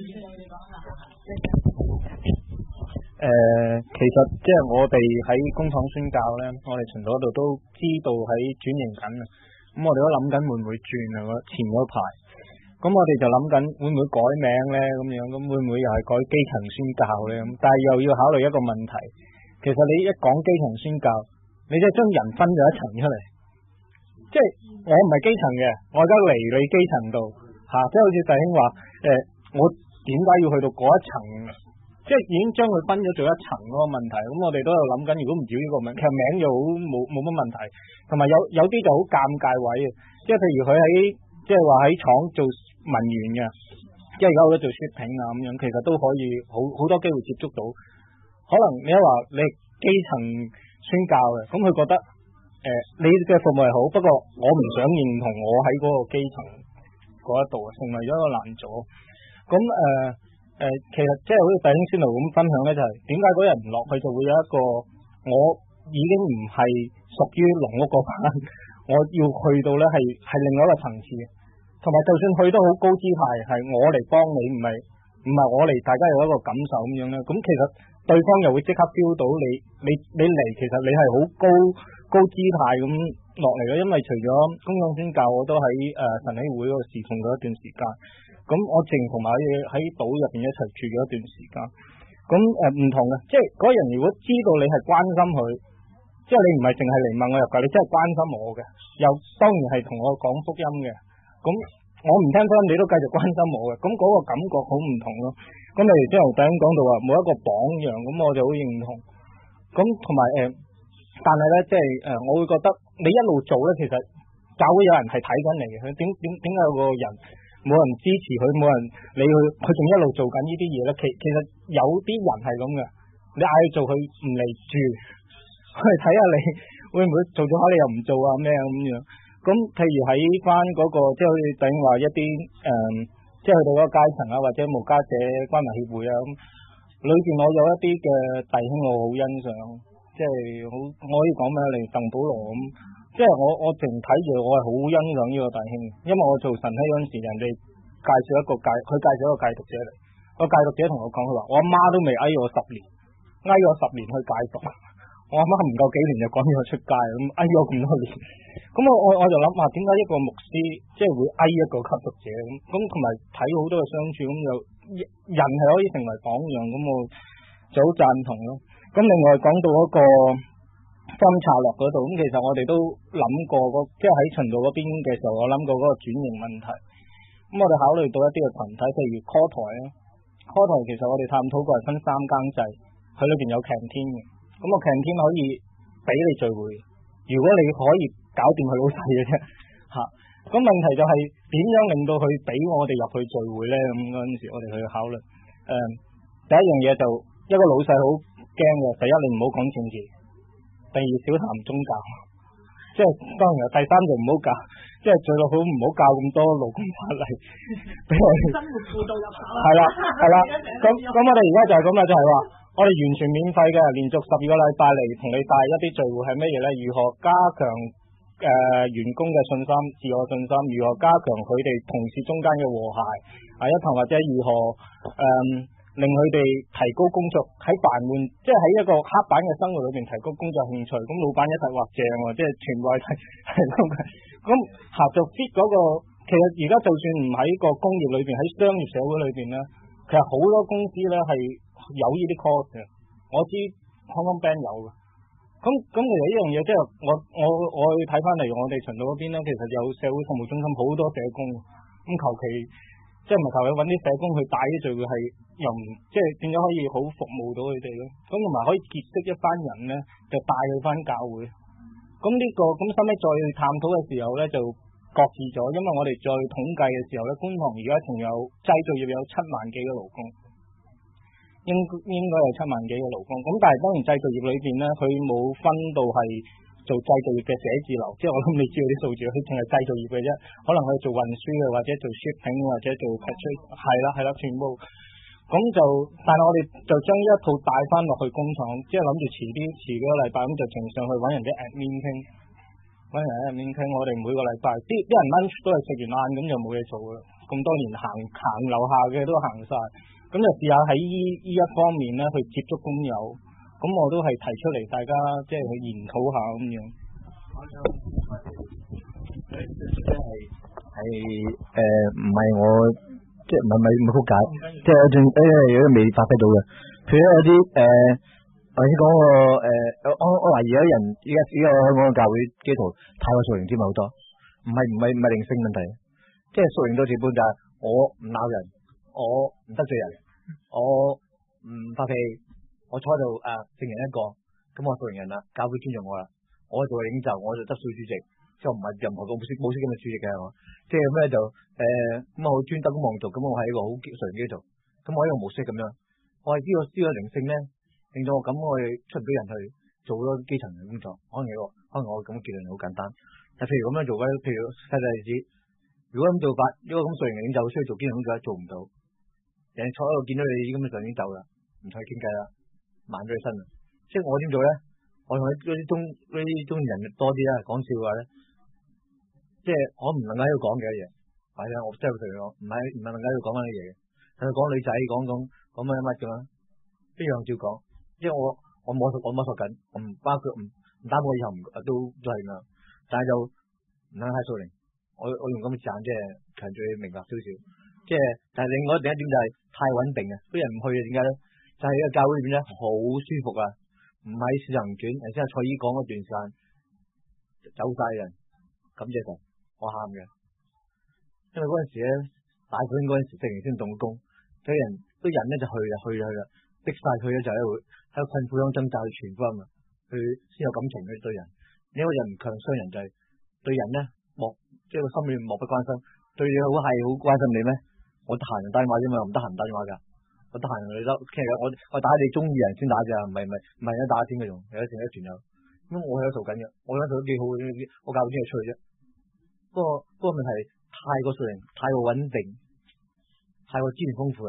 Speaker 3: 誒，其實即係我哋喺工廠宣教咧，我哋循道嗰度都知道喺轉型緊啊。咁我哋都諗緊會唔會轉啊？前嗰排，咁我哋就諗緊會唔會改名咧？咁樣咁會唔會又係改基層宣教咧？咁但係又要考慮一個問題，其實你一講基層宣教，你即係將人分咗一層出嚟。即係我唔係基層嘅，我而家嚟你基層度吓，即係好似弟兄話誒，我點解要去到嗰一層？即係已經將佢分咗做一層嗰個問題。咁我哋都有諗緊，如果唔要呢個名，其實名就好冇冇乜問題。同埋有有啲就好尷尬位嘅，即係譬如佢喺即係話喺廠做文員嘅，即係而家好多做 shipping 啊咁樣，其實都可以好好多機會接觸到。可能你一話你基層宣教嘅，咁佢覺得。誒、呃，你嘅服務係好，不過我唔想認同我喺嗰個基層嗰一度啊，成為咗一個難阻。咁誒誒，其實即係好似弟兄先嚟咁分享咧，就係點解嗰人唔落去，就會有一個我已經唔係屬於農屋嗰班，我要去到咧係係另外一個層次。同埋就算去得好高姿態，係我嚟幫你，唔係唔係我嚟，大家有一個感受咁樣咧。咁其實對方又會即刻 feel 到你你你嚟，其實你係好高。高姿態咁落嚟咯，因為除咗工廠宣教，我都喺誒、呃、神禧會嗰度侍奉咗一段時間。咁我淨同埋喺島入邊一齊住咗一段時間。咁誒唔同嘅，即係嗰人如果知道你係關心佢，即係你唔係淨係嚟問我入教，你真係關心我嘅，又當然係同我講福音嘅。咁我唔聽福音，你都繼續關心我嘅，咁嗰個感覺好唔同咯。咁例如之後第一講到話冇一個榜樣，咁我就好認同。咁同埋誒。但係咧，即係誒，我會覺得你一路做咧，其實教會有人係睇緊你嘅。佢點點點解有個人冇人支持佢，冇人理佢，佢仲一路做緊呢啲嘢咧？其其實有啲人係咁嘅，你嗌佢做佢唔嚟住，去睇下你會唔會做咗下你又唔做啊咩咁樣。咁譬如喺翻嗰個，即係好似等於話一啲誒、呃，即係去到嗰個階層啊，或者無家者關懷協會啊咁，裏邊我有一啲嘅弟兄我好欣賞。即係好，我可以講咩嚟？鄧保羅咁，即係我我淨睇住，我係好欣賞呢個弟兄，因為我做神禧嗰陣時，人哋介紹一個戒，佢介紹一個戒毒者嚟，個戒毒者同我講，佢話我阿媽都未挨我十年，挨我十年去戒毒，我阿媽唔夠幾年就趕咗我出街，咁挨咗咁多年，咁我我我就諗下，點解一個牧師即係會挨一個吸毒者咁？咁同埋睇好多嘅相處，咁又人係可以成為榜樣，咁我就好贊同咯。咁另外講到嗰個分策略嗰度，咁其實我哋都諗過，即係喺循道嗰邊嘅時候，我諗過嗰個轉型問題。咁我哋考慮到一啲嘅群體，譬如 call 台啊 call 台其實我哋探討過係分三更制，佢裏邊有 canteen嘅，咁個 canteen可以俾你聚會，如果你可以搞掂佢老細嘅啫嚇。咁問題就係點樣令到佢俾我哋入去聚會咧？咁嗰陣時我哋去考慮。誒、嗯，第一樣嘢就一個老細好驚嘅，第一你唔好講政治，第二少談宗教， 即係當然第三就唔好教，即係最好唔好教咁多勞工法例俾我哋。
Speaker 5: 生活輔導入手啦。
Speaker 3: 係啦係啦，咁咁我哋而家就係咁啦，就係話我哋完全免費嘅，連續十二個禮拜嚟同你帶一啲聚會係乜嘢咧？如何加強誒、呃、員工嘅信心、自我信心？如何加強佢哋同事中間嘅和諧？啊一同或者如何誒？呃令佢哋提高工作喺煩悶，即係喺一個黑板嘅生活裏邊提高工作興趣。咁老闆一睇話正喎，即係全部係係咁嘅。咁合作 fit 嗰個，其實而家就算唔喺個工業裏邊，喺商業社會裏邊咧，其實好多公司咧係有呢啲 course 嘅。我知 Hong Kong Bank 有嘅。咁咁其實呢樣嘢即係我我我去睇翻嚟，我哋循道嗰邊咧，其實有社會服務中心好多社工。咁求其。即係唔係求佢揾啲社工去帶啲聚會，係又唔即係變咗可以好服務到佢哋咯。咁同埋可以結識一班人咧，就帶佢翻教會。咁呢、這個咁收尾再探討嘅時候咧，就擱置咗，因為我哋再統計嘅時候咧，觀塘而家仲有製造業有七萬幾個勞工，應應該有七萬幾個勞工。咁但係當然製造業裏邊咧，佢冇分到係做製造業嘅寫字樓，即係我諗你知道啲數字，佢淨係製造業嘅啫。可能佢做運輸嘅，或者做 shipping，或者做 package，係啦係啦，全部。咁就，但係我哋就將呢一套帶翻落去工廠，即係諗住遲啲遲幾個禮拜咁就呈上去揾人啲 admin 傾，揾人啲 admin 傾。我哋每個禮拜啲啲人 lunch 都係食完晏咁就冇嘢做啦。咁多年行行樓下嘅都行晒，咁就試下喺依依一方面咧去接觸工友。咁我都係提出嚟，大家即係去研討下咁樣。
Speaker 8: 即係係誒，唔係我即係唔係唔係唔曲解，即係有陣誒有啲未發揮到嘅。譬如有啲誒，頭先講個誒，我我懷疑有啲人依家依家香港嘅教會基督徒太過屬靈添好多，唔係唔係唔係靈性問題，即係屬靈到一半就係我唔鬧人，我唔得罪人，我唔發脾氣。我坐喺度啊，聖人一個，咁我做完人啦，教會尊重我啦，我做領袖，我就執事主席，即係唔係任何個冇識冇識咁嘅主席嘅係嘛，即係咩就誒咁啊好專登咁望做，咁我係一個好純基督徒，咁我呢個模式咁樣，我係知道知道靈性咧，令到我咁我哋出唔到人去做好多基層嘅工作，可能有個可能我咁嘅結論好簡單，但譬如咁樣做咧，譬如細細例子，如果咁做法，呢個咁純嘅領袖需要做基層工作做唔到，人哋坐喺度見到你咁嘅上已經走啦，唔同佢傾偈啦。慢咗起身啦，即係我點做咧？我同嗰啲中嗰啲中年人多啲啦，講笑話咧，即係我唔能夠喺度講嘅嘢，係啊，我真係同佢講，唔係唔係能夠喺度講翻啲嘢嘅，喺度講女仔，講講講乜乜咁樣，一樣照講，因為我我摸索我摸索緊，我唔包括唔唔擔保以後唔都都係咁樣，但係就唔能夠太數零，我我用咁嘅字眼即係強調你明白少少，即係但係另外另一點就係太穩定啊，啲人唔去啊，點解咧？就係呢個教會裏邊咧，好舒服啊！唔喺使徒行傳，頭先阿蔡姨講嗰段時間走晒人，感謝神，我喊嘅，因為嗰陣時咧大款嗰陣時，直情先動工，啲人啲人咧就去啦，去啦去啦，逼晒佢咧就喺度喺度困苦中掙扎去傳福音啊，佢先有感情嘅對人。呢個人唔強傷人就係對人咧莫即係個心裏面漠不關心，對你好係好關心你咩？我得閒就打電話啫嘛，唔得閒唔打電話噶。我得閒你得，其實我我打你中意人先打咋，唔係唔係唔係一打先嘅用，有一成一傳有。咁我喺度做緊嘅，我喺度做得幾好嘅，我教邊度出去啫？不過不過問題太過純，太過穩定，太過資源豐富啦。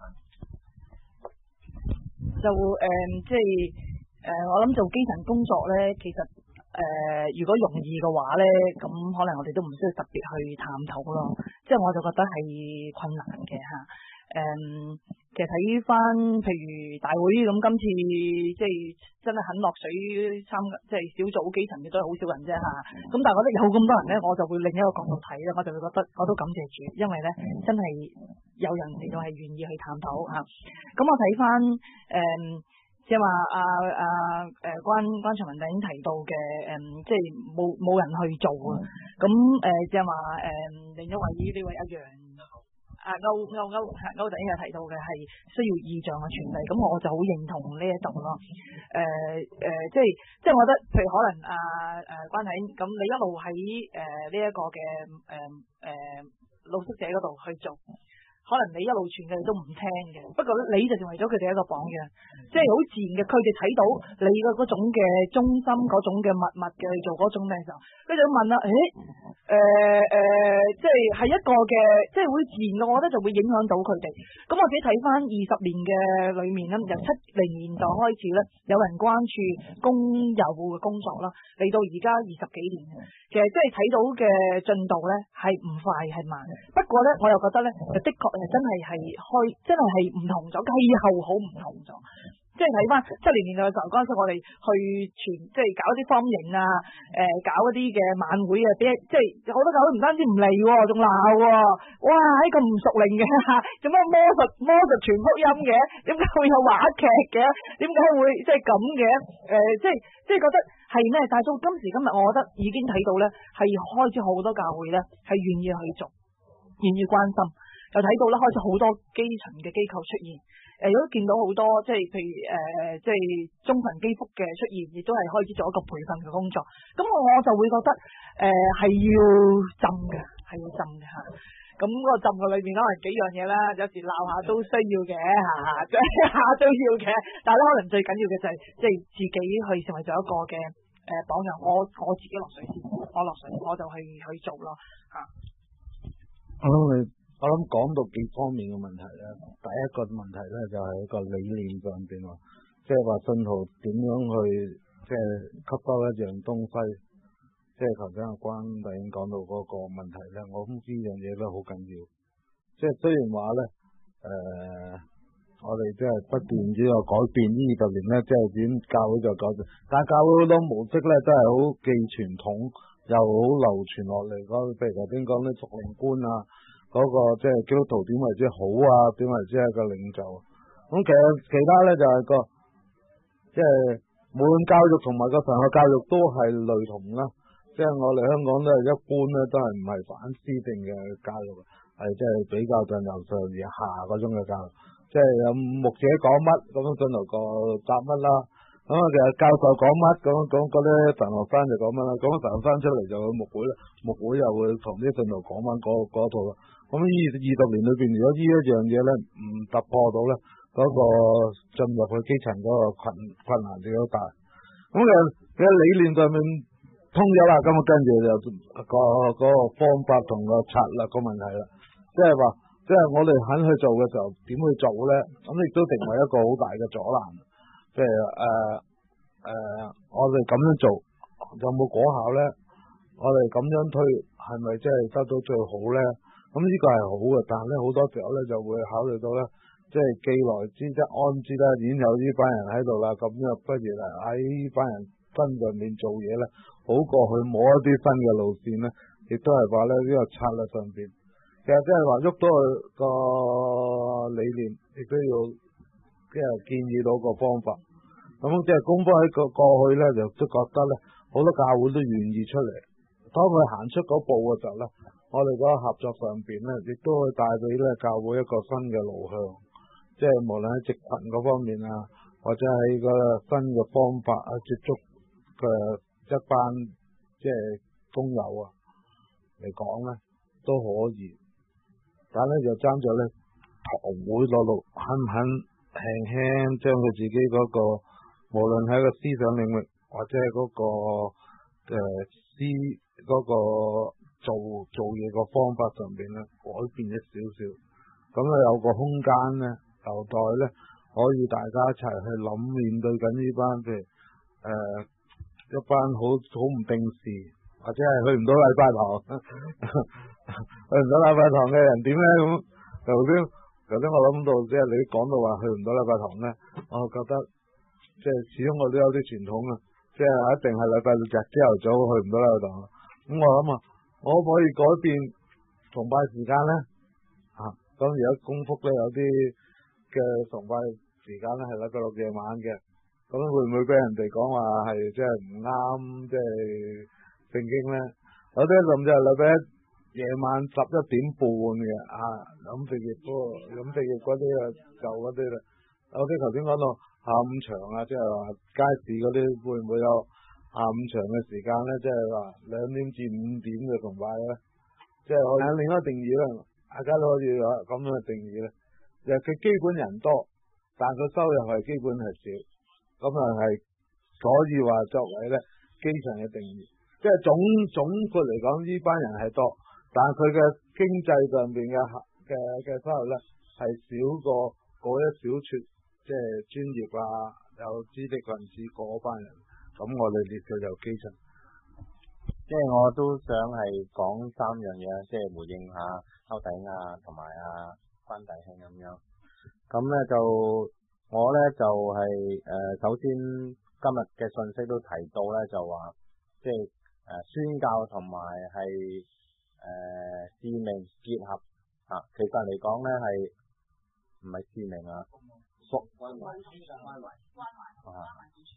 Speaker 2: 就誒、呃，即係誒、呃，我諗做基層工作咧，其實誒、呃，如果容易嘅話咧，咁可能我哋都唔需要特別去探討咯。即係我就覺得係困難嘅嚇。誒、嗯，其實睇翻譬如大會咁，今次即係真係肯落水參，即係小組基層嘅都係好少人啫嚇。咁、啊、但係我覺得有咁多人咧，我就會另一個角度睇咧，我就會覺得我都感謝主，因為咧真係有人嚟到係願意去探討嚇。咁、啊、我睇翻誒，即係話阿阿誒關關長文弟兄提到嘅誒、嗯，即係冇冇人去做啊。咁誒即係話誒，另一位呢位阿楊。啊歐歐歐歐弟兄又提到嘅係需要意象嘅傳遞，咁我就好認同呢一度咯。誒、呃、誒、呃，即係即係我覺得，譬如可能啊誒關弟兄，咁你一路喺誒呢一個嘅誒誒露宿者嗰度去做，可可能你一路傳佢哋都唔聽嘅，不過你就成為咗佢哋一個榜樣，即係好自然嘅，佢哋睇到你嘅嗰種嘅忠心，嗰種嘅默默嘅做嗰種咩時候，佢就問啦，誒誒誒，即係係一個嘅，即係會自然嘅，我覺得就會影響到佢哋。咁我自己睇翻二十年嘅裏面咧，由七零年代開始咧，有人關注工友嘅工作啦，嚟到而家二十幾年，其實即係睇到嘅進度咧係唔快係慢，不過咧我又覺得咧，就的確係真係係開，真係係唔同咗，氣候好唔同咗。即係睇翻七零年代嘅時候，嗰陣時我哋去傳，即係搞啲方形啊，誒、呃、搞一啲嘅晚會啊，俾即係好多教會唔單止唔嚟喎，仲鬧喎，哇！呢個唔屬靈嘅，做咩魔術魔術傳福音嘅？點解會有話劇嘅？點解會即係咁嘅？誒、呃，即係即係覺得係咩？但係到今時今日，我覺得已經睇到咧，係開始好多教會咧係願意去做，願意關心，又睇到咧開始好多基層嘅機構出現。誒，如果見到好多即係譬如誒、呃，即係中神基福嘅出現，亦都係開始做一個培訓嘅工作。咁我就會覺得誒係、呃、要浸嘅，係要浸嘅嚇。咁、那個浸嘅裏面可能幾樣嘢啦，有時鬧下都需要嘅嚇，即係下都要嘅。但係咧，可能最緊要嘅就係即係自己去成為咗一個嘅誒榜樣。我我自己落水先，我落水我就去去做咯嚇。
Speaker 6: 我諗你。我諗講到幾方面嘅問題咧，第一個問題咧就係一個理念上邊喎，即係話信徒點樣去即係吸收一樣東西，即係頭先阿關弟兄講到嗰個問題咧，我諗呢樣嘢都好緊要。即係雖然話咧，誒、呃，我哋即係不斷之有改變呢二十年咧，即係點教會就改變，但係教會好多模式咧都係好既傳統又好流傳落嚟。嗰譬如頭先講啲屬靈觀啊。嗰、那個即係基督徒點為之好啊？點為之係個領袖？咁其實其他咧就係、是、個即係無論教育同埋個神學教育都係類同啦。即係我哋香港都係一般咧，都係唔係反思定嘅教育，係即係比較上由上而下嗰種嘅教育。即係有牧者講乜，咁樣進頭個答乜啦。咁啊，其實教授講乜，咁講嗰啲神學生就講乜啦。咁神學生出嚟就去牧會啦，牧會又會同啲信徒講翻嗰嗰套啦。咁呢二十年裏邊，如果呢一樣嘢咧唔突破到咧，嗰、那個進入去基層嗰個困困難就好大。咁其實其實理念上面通咗啦，咁啊跟住就個嗰個方法同個策略個問題啦。即係話，即係我哋肯去做嘅時候，點去做咧？咁亦都成為一個好大嘅阻攔。即係誒誒，我哋咁樣做有冇果效咧？我哋咁樣推係咪即係得到最好咧？咁呢個係好嘅，但係咧好多時候咧就會考慮到咧，即係既來之則安之啦，已經有呢班人喺度啦，咁又不如嚟喺呢班人身上面做嘢咧，好過去摸一啲新嘅路線咧，亦都係話咧呢個策略上邊，其實即係話喐到佢個理念，亦都要即係建議到個方法。咁即係公方喺個過去咧，就都覺得咧好多教會都願意出嚟，當佢行出嗰步嘅時候咧。我哋嗰個合作上邊咧，亦都會帶俾咧教會一個新嘅路向，即係無論喺植群嗰方面啊，或者喺個新嘅方法啊，接觸嘅一班即係工友啊嚟講咧都可以，但係咧就爭咗咧堂會落落肯唔肯輕輕將佢自己嗰個，無論喺個思想領域或者係嗰個誒思嗰個。做做嘢個方法上邊咧改變一少少，咁啊有個空間咧，留待咧可以大家一齊去諗面對緊呢班譬如誒、呃、一班好好唔定時或者係去唔到禮拜堂去唔到禮拜堂嘅人點咧咁？頭先頭先我諗到即係你講到話去唔到禮拜堂咧，我覺得即係始終我都有啲傳統啊，即係一定係禮拜六日朝頭早去唔到禮拜堂，咁我諗啊。我可唔可以改變崇拜時間咧？啊，咁而家公福咧有啲嘅崇拜時間咧係禮拜六夜晚嘅，咁會唔會俾人哋講話係即係唔啱？即係聖經咧？有啲甚至係禮拜一夜晚十一點半嘅啊，飲食業嗰個飲食業嗰啲啊就嗰啲啦。有啲頭先講到下午場啊，即係話街市嗰啲會唔會有？下午場嘅時間咧，即係話兩點至五點嘅崇拜咧，即係我另一個定義咧， 大家都可以有咁樣嘅定義咧，就係佢基本人多，但佢收入係基本係少，咁啊係可以話作為咧基層嘅定義。即係總總括嚟講，呢班人係多，但佢嘅經濟上邊嘅嘅嘅收入咧係少過嗰一小撮，即係專業啊有知識分子嗰班人。咁我哋列佢就基層。
Speaker 8: 即係我都想係講三樣嘢，即係回應下歐弟兄啊同埋阿關弟兄咁樣。咁咧就我咧就係、是、誒、呃，首先今日嘅信息都提到咧，就話即係誒、呃、宣教同埋係誒使命結合啊。其實嚟講咧係唔係使命啊？關關懷關懷關懷啊！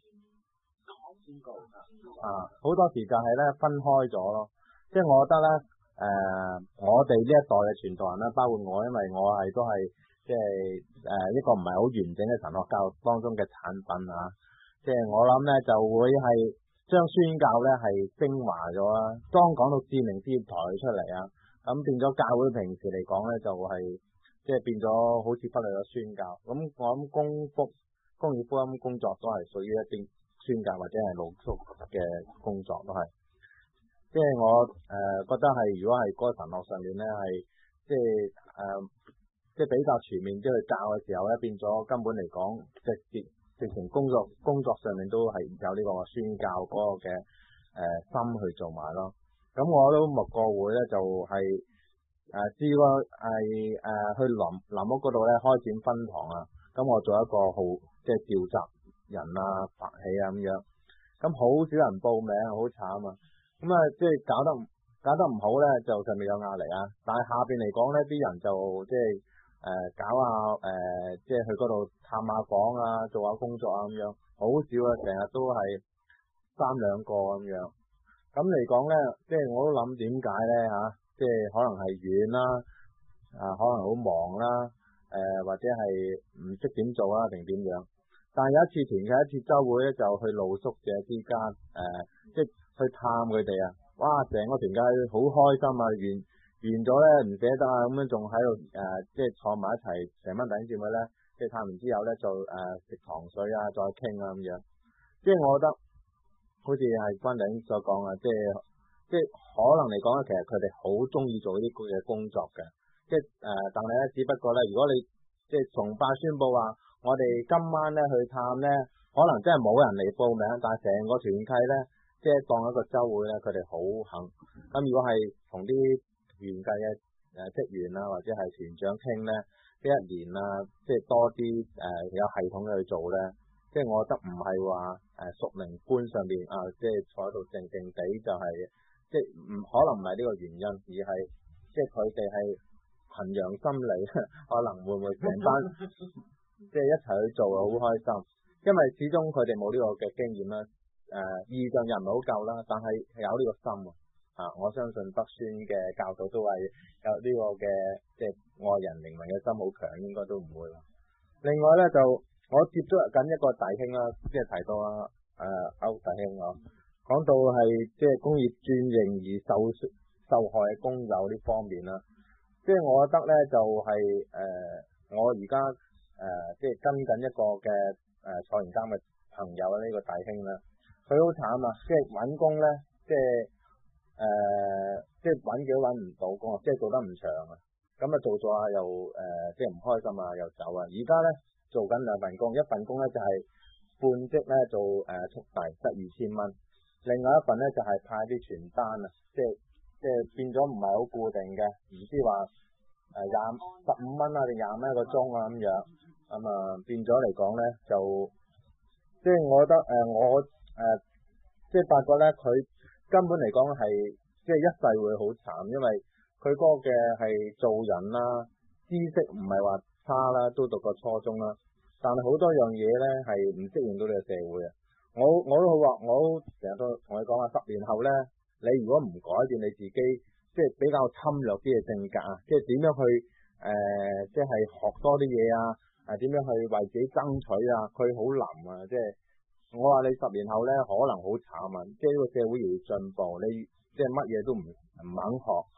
Speaker 8: 啊，好多時就係咧分開咗咯，即係我覺得咧，誒、呃，我哋呢一代嘅傳道人咧，包括我，因為我係都係即係誒一個唔係好完整嘅神學教育當中嘅產品啊，即係我諗咧就會係將宣教咧係升華咗啦。當講到使命之台出嚟啊，咁變咗教會平時嚟講咧就係即係變咗好似忽略咗宣教。咁我諗公福公義福音工作都係屬於一啲宣教或者係露宿嘅工作都係，即係我誒、呃、覺得係如果係嗰個神學上面咧係即係誒即係比較全面啲去教嘅時候咧，變咗根本嚟講直接直情工作工作上面都係有呢個宣教嗰個嘅誒、呃、心去做埋咯。咁我都牧過會咧就係誒試過係誒去林林屋嗰度咧開展分堂啊，咁我做一個好即係召集人啊，發起啊咁樣，咁好少人報名，好慘啊！咁啊，即係搞得搞得唔好咧，就上面有壓力啊。但係下邊嚟講咧，啲人就即係誒搞下誒，即係去嗰度探下訪啊，做下工作啊咁樣，好少啊，成日都係三兩個咁樣。咁嚟講咧，即係我都諗點解咧吓，即係可能係遠啦，啊可能好忙啦，誒、呃、或者係唔識點做啊，定點樣？但係有一次團契一次週會咧，就去露宿者之間，誒、呃，即係去探佢哋啊！哇，成個團契好開心啊！完完咗咧，唔捨得啊，咁樣仲喺度誒，即係坐埋一齊，成班弟兄姊妹咧，即係探完之後咧，就誒食、呃、糖水啊，再傾啊咁樣。即係我覺得，好似係關弟兄所講啊，即係即係可能嚟講咧，其實佢哋好中意做呢啲嘅工作嘅，即係誒、呃，但係咧，只不過咧，如果你即係崇拜宣佈話，我哋今晚咧去探咧，可能真係冇人嚟報名，但係成個團契咧，即係當一個週會咧，佢哋好肯。咁如果係同啲團契嘅誒職員啊，或者係團長傾咧，呢一年啊，即係多啲誒有系統嘅去做咧，即係我覺得唔係話誒屬靈觀上邊啊，即係坐喺度靜靜地就係、是，即係唔可能唔係呢個原因，而係即係佢哋係群羊心理，可能會唔會成班？即係一齊去做啊，好開心，因為始終佢哋冇呢個嘅經驗啦，誒、呃，意象又唔係好夠啦，但係有呢個心啊，我相信北宣嘅教導都係有呢個嘅即係愛人靈魂嘅心好強，應該都唔會啦。另外咧就我接觸緊一個弟兄啦，即係提到啊誒歐弟兄啊，講到係即係工業轉型而受受害嘅工友呢方面啦，即係我覺得咧就係、是、誒、呃、我而家。誒、呃，即係跟緊一個嘅誒、呃、坐完監嘅朋友呢、這個弟兄啦，佢好慘啊！即係揾工咧，即係誒、呃，即係揾幾都揾唔到工，即係做得唔長啊！咁啊做咗下又誒、呃，即係唔開心啊，又走啊！而家咧做緊兩份工，一份工咧就係、是、半職咧做誒速遞得二千蚊，另外一份咧就係、是、派啲傳單啊，即係即係變咗唔係好固定嘅，唔知話誒廿十五蚊啊定廿蚊一個鐘啊咁樣。咁啊、嗯，變咗嚟講咧，就即係我覺得誒、呃，我誒、呃、即係發覺咧，佢根本嚟講係即係一世會好慘，因為佢嗰個嘅係做人啦，知識唔係話差啦，都讀過初中啦，但係好多樣嘢咧係唔適應到呢個社會啊！我我都好話，我成日都同你講話，十年後咧，你如果唔改變你自己，即係比較侵略啲嘅性格啊，即係點樣去誒、呃，即係學多啲嘢啊！啊，點樣去為自己爭取啊？佢好冧啊！即係我話你十年後咧，可能好慘啊！即係呢個社會要進步，你即係乜嘢都唔唔肯學，即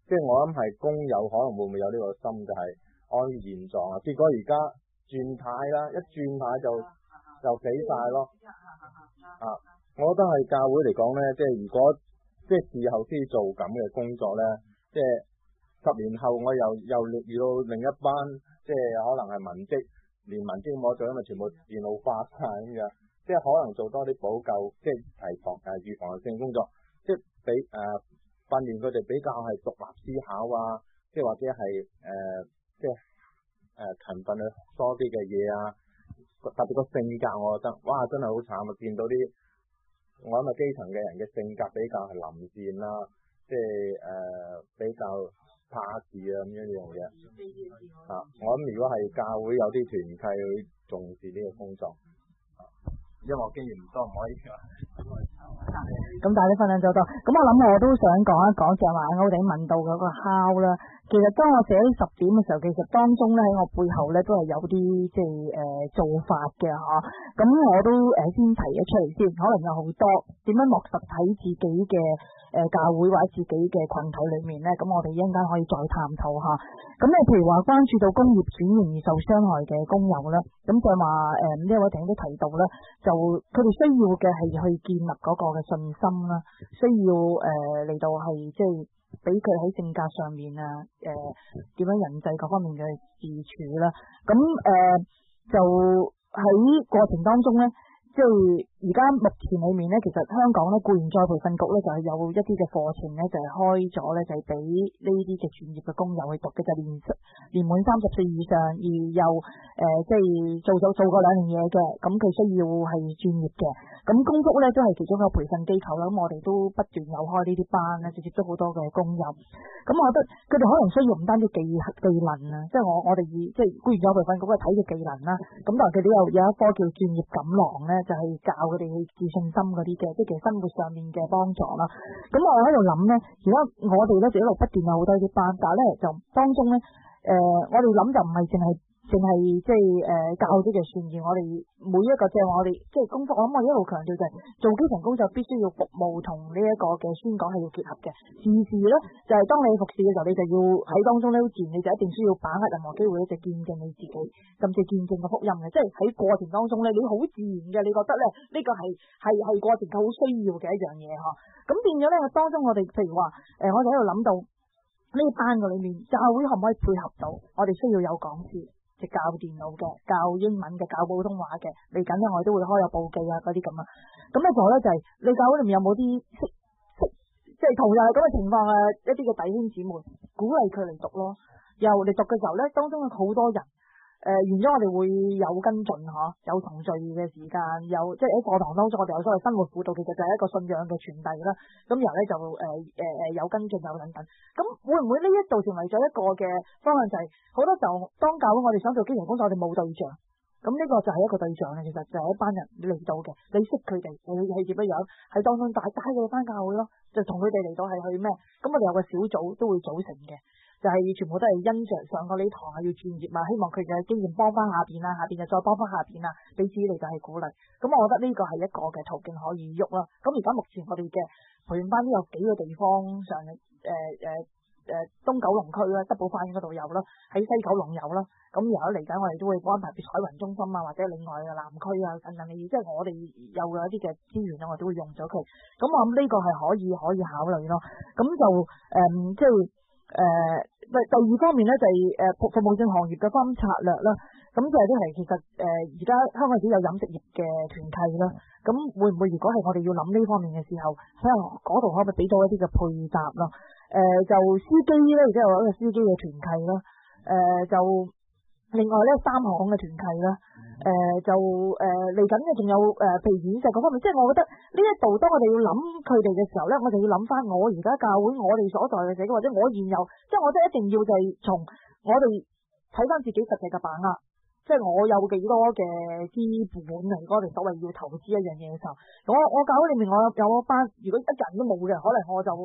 Speaker 8: 即係我諗係工友可能會唔會有呢個心，就係安於現狀啊。結果而家轉態啦，一轉態就就死晒咯。啊，我覺得係教會嚟講咧，即係如果即係事後先做咁嘅工作咧，即係十年後我又又遇到另一班，即係可能係文職，連文職冇做，因為全部電腦化晒咁樣，即係可能做多啲補救，即係提防誒預防性工作，即係俾誒。呃訓練佢哋比較係獨立思考啊，即係或者係誒、呃，即係誒勤奮去多啲嘅嘢啊，特別個性格，我覺得哇真係好慘啊！見到啲我諗係基層嘅人嘅性格比較係臨戰啦，即係誒、呃、比較怕事啊咁樣呢樣嘢啊。我諗如果係教會有啲團契去重視呢個工作，啊、因為我經驗唔多，唔可以話。
Speaker 2: 咁但係你分享咗多，咁我諗我都想講一講就係話我哋問到嗰個敲啦。其實當我寫呢十點嘅時候，其實當中咧喺我背後咧都係有啲即係誒做法嘅嗬。咁我都誒先提咗出嚟先，可能有好多點樣落實喺自己嘅誒教會或者自己嘅群體裏面咧。咁我哋一陣間可以再探討下。咁你譬如話關注到工業轉型而受傷害嘅工友咧，咁就話誒呢一位弟兄都提到咧，就佢哋需要嘅係去建立嗰個嘅信心啦，需要誒嚟、呃、到係即係俾佢喺性格上面啊，誒、呃、點樣人際各方面嘅自處啦。咁誒、呃、就喺過程當中咧，即係而家目前裏面咧，其實香港咧僱員再培訓局咧就係有一啲嘅課程咧，就係開咗咧，就係俾呢啲嘅專業嘅工友去讀嘅，就年年滿三十歲以上，而又誒即係做咗做過兩年嘢嘅，咁佢需要係專業嘅。咁公屋咧都係其中一個培訓機構啦，咁我哋都不斷有開呢啲班咧，就接觸好多嘅工友。咁我覺得佢哋可能需要唔單止技技能啊，即係我我哋以即係僱員再培訓局嘅睇嘅技能啦。咁但係佢哋有有一科叫專業錦囊咧，就係教佢哋去自信心嗰啲嘅，即係其實生活上面嘅幫助啦。咁我喺度諗咧，而家我哋咧就一路不斷有好多啲班，但係咧就當中咧，誒、呃、我哋諗就唔係淨係。淨係即係誒教啲嘅算而我哋每一個即係我哋即係工作，我諗我一路強調就係做基層工作必須要服務同呢一個嘅宣講係要結合嘅。時時咧就係、是、當你服侍嘅時候，你就要喺當中咧，好自然你就一定需要把握任何機會咧，就見證你自己，甚至見證個福音嘅。即係喺過程當中咧，你好自然嘅，你覺得咧呢、這個係係係過程好需要嘅一樣嘢嗬。咁變咗咧，當中我哋譬如話誒、呃，我哋喺度諗到呢班個裏面，教會可唔可以配合到？我哋需要有講師。即教電腦嘅、教英文嘅、教普通話嘅，嚟緊咧我哋都會開有報記啊嗰啲咁啊。咁咧仲有咧就係、是、你教會裏面有冇啲識識即係同樣係咁嘅情況啊？一啲嘅弟兄姊妹鼓勵佢嚟讀咯。又嚟讀嘅時候咧，當中有好多人誒，完咗我哋會有跟進嗬，有同聚嘅時間，有即係喺課堂當中我哋有所謂生活輔導，其實就係一個信仰嘅傳遞啦。咁然後咧就誒誒誒有跟進有等等。咁會唔會呢一度成為咗一個嘅方向，就係、是、好多時候當教會我哋想做基層工作，我哋冇對象。咁呢個就係一個對象咧，其實就係一班人嚟到嘅，你識佢哋，你係點樣樣喺當中帶帶佢哋翻教會咯，就同佢哋嚟到係去咩？咁我哋有個小組都會組成嘅。就係全部都係因着上過呢堂係要專業嘛，希望佢嘅經驗幫翻下邊啦，下邊就再幫翻下邊啦，彼此嚟就係鼓勵。咁我覺得呢個係一個嘅途徑可以喐啦。咁而家目前我哋嘅培訓班都有幾個地方上誒誒誒東九龍區啦，德寶花園嗰度有啦，喺西九龍有啦。咁然後嚟緊我哋都會安排啲彩雲中心啊，或者另外嘅南區啊等等嘅嘢，即係我哋有嘅一啲嘅資源啊，我哋都會用咗佢。咁我諗呢個係可以可以考慮咯。咁就誒、嗯、即係。誒、呃，第第二方面咧就係誒服服務性行業嘅方策略啦，咁就係都係其實誒而家香港只有飲食業嘅團契啦，咁會唔會如果係我哋要諗呢方面嘅時候，睇下嗰度可唔可以俾到一啲嘅配搭咯？誒、呃，就司機咧，而家有一個司機嘅團契啦，誒、呃、就。另外咧，三行嘅團契啦，誒、呃、就誒嚟緊嘅，仲、呃、有誒、呃、譬如演藝嗰方面，即係我覺得呢一度，當我哋要諗佢哋嘅時候咧，我哋要諗翻我而家教會我哋所在嘅社區，或者我現有，即係我真係一定要就係從我哋睇翻自己實際嘅把握，即係我有幾多嘅資本嚟，我哋所謂要投資一樣嘢嘅時候，我我教會裏面我有一班，如果一人都冇嘅，可能我就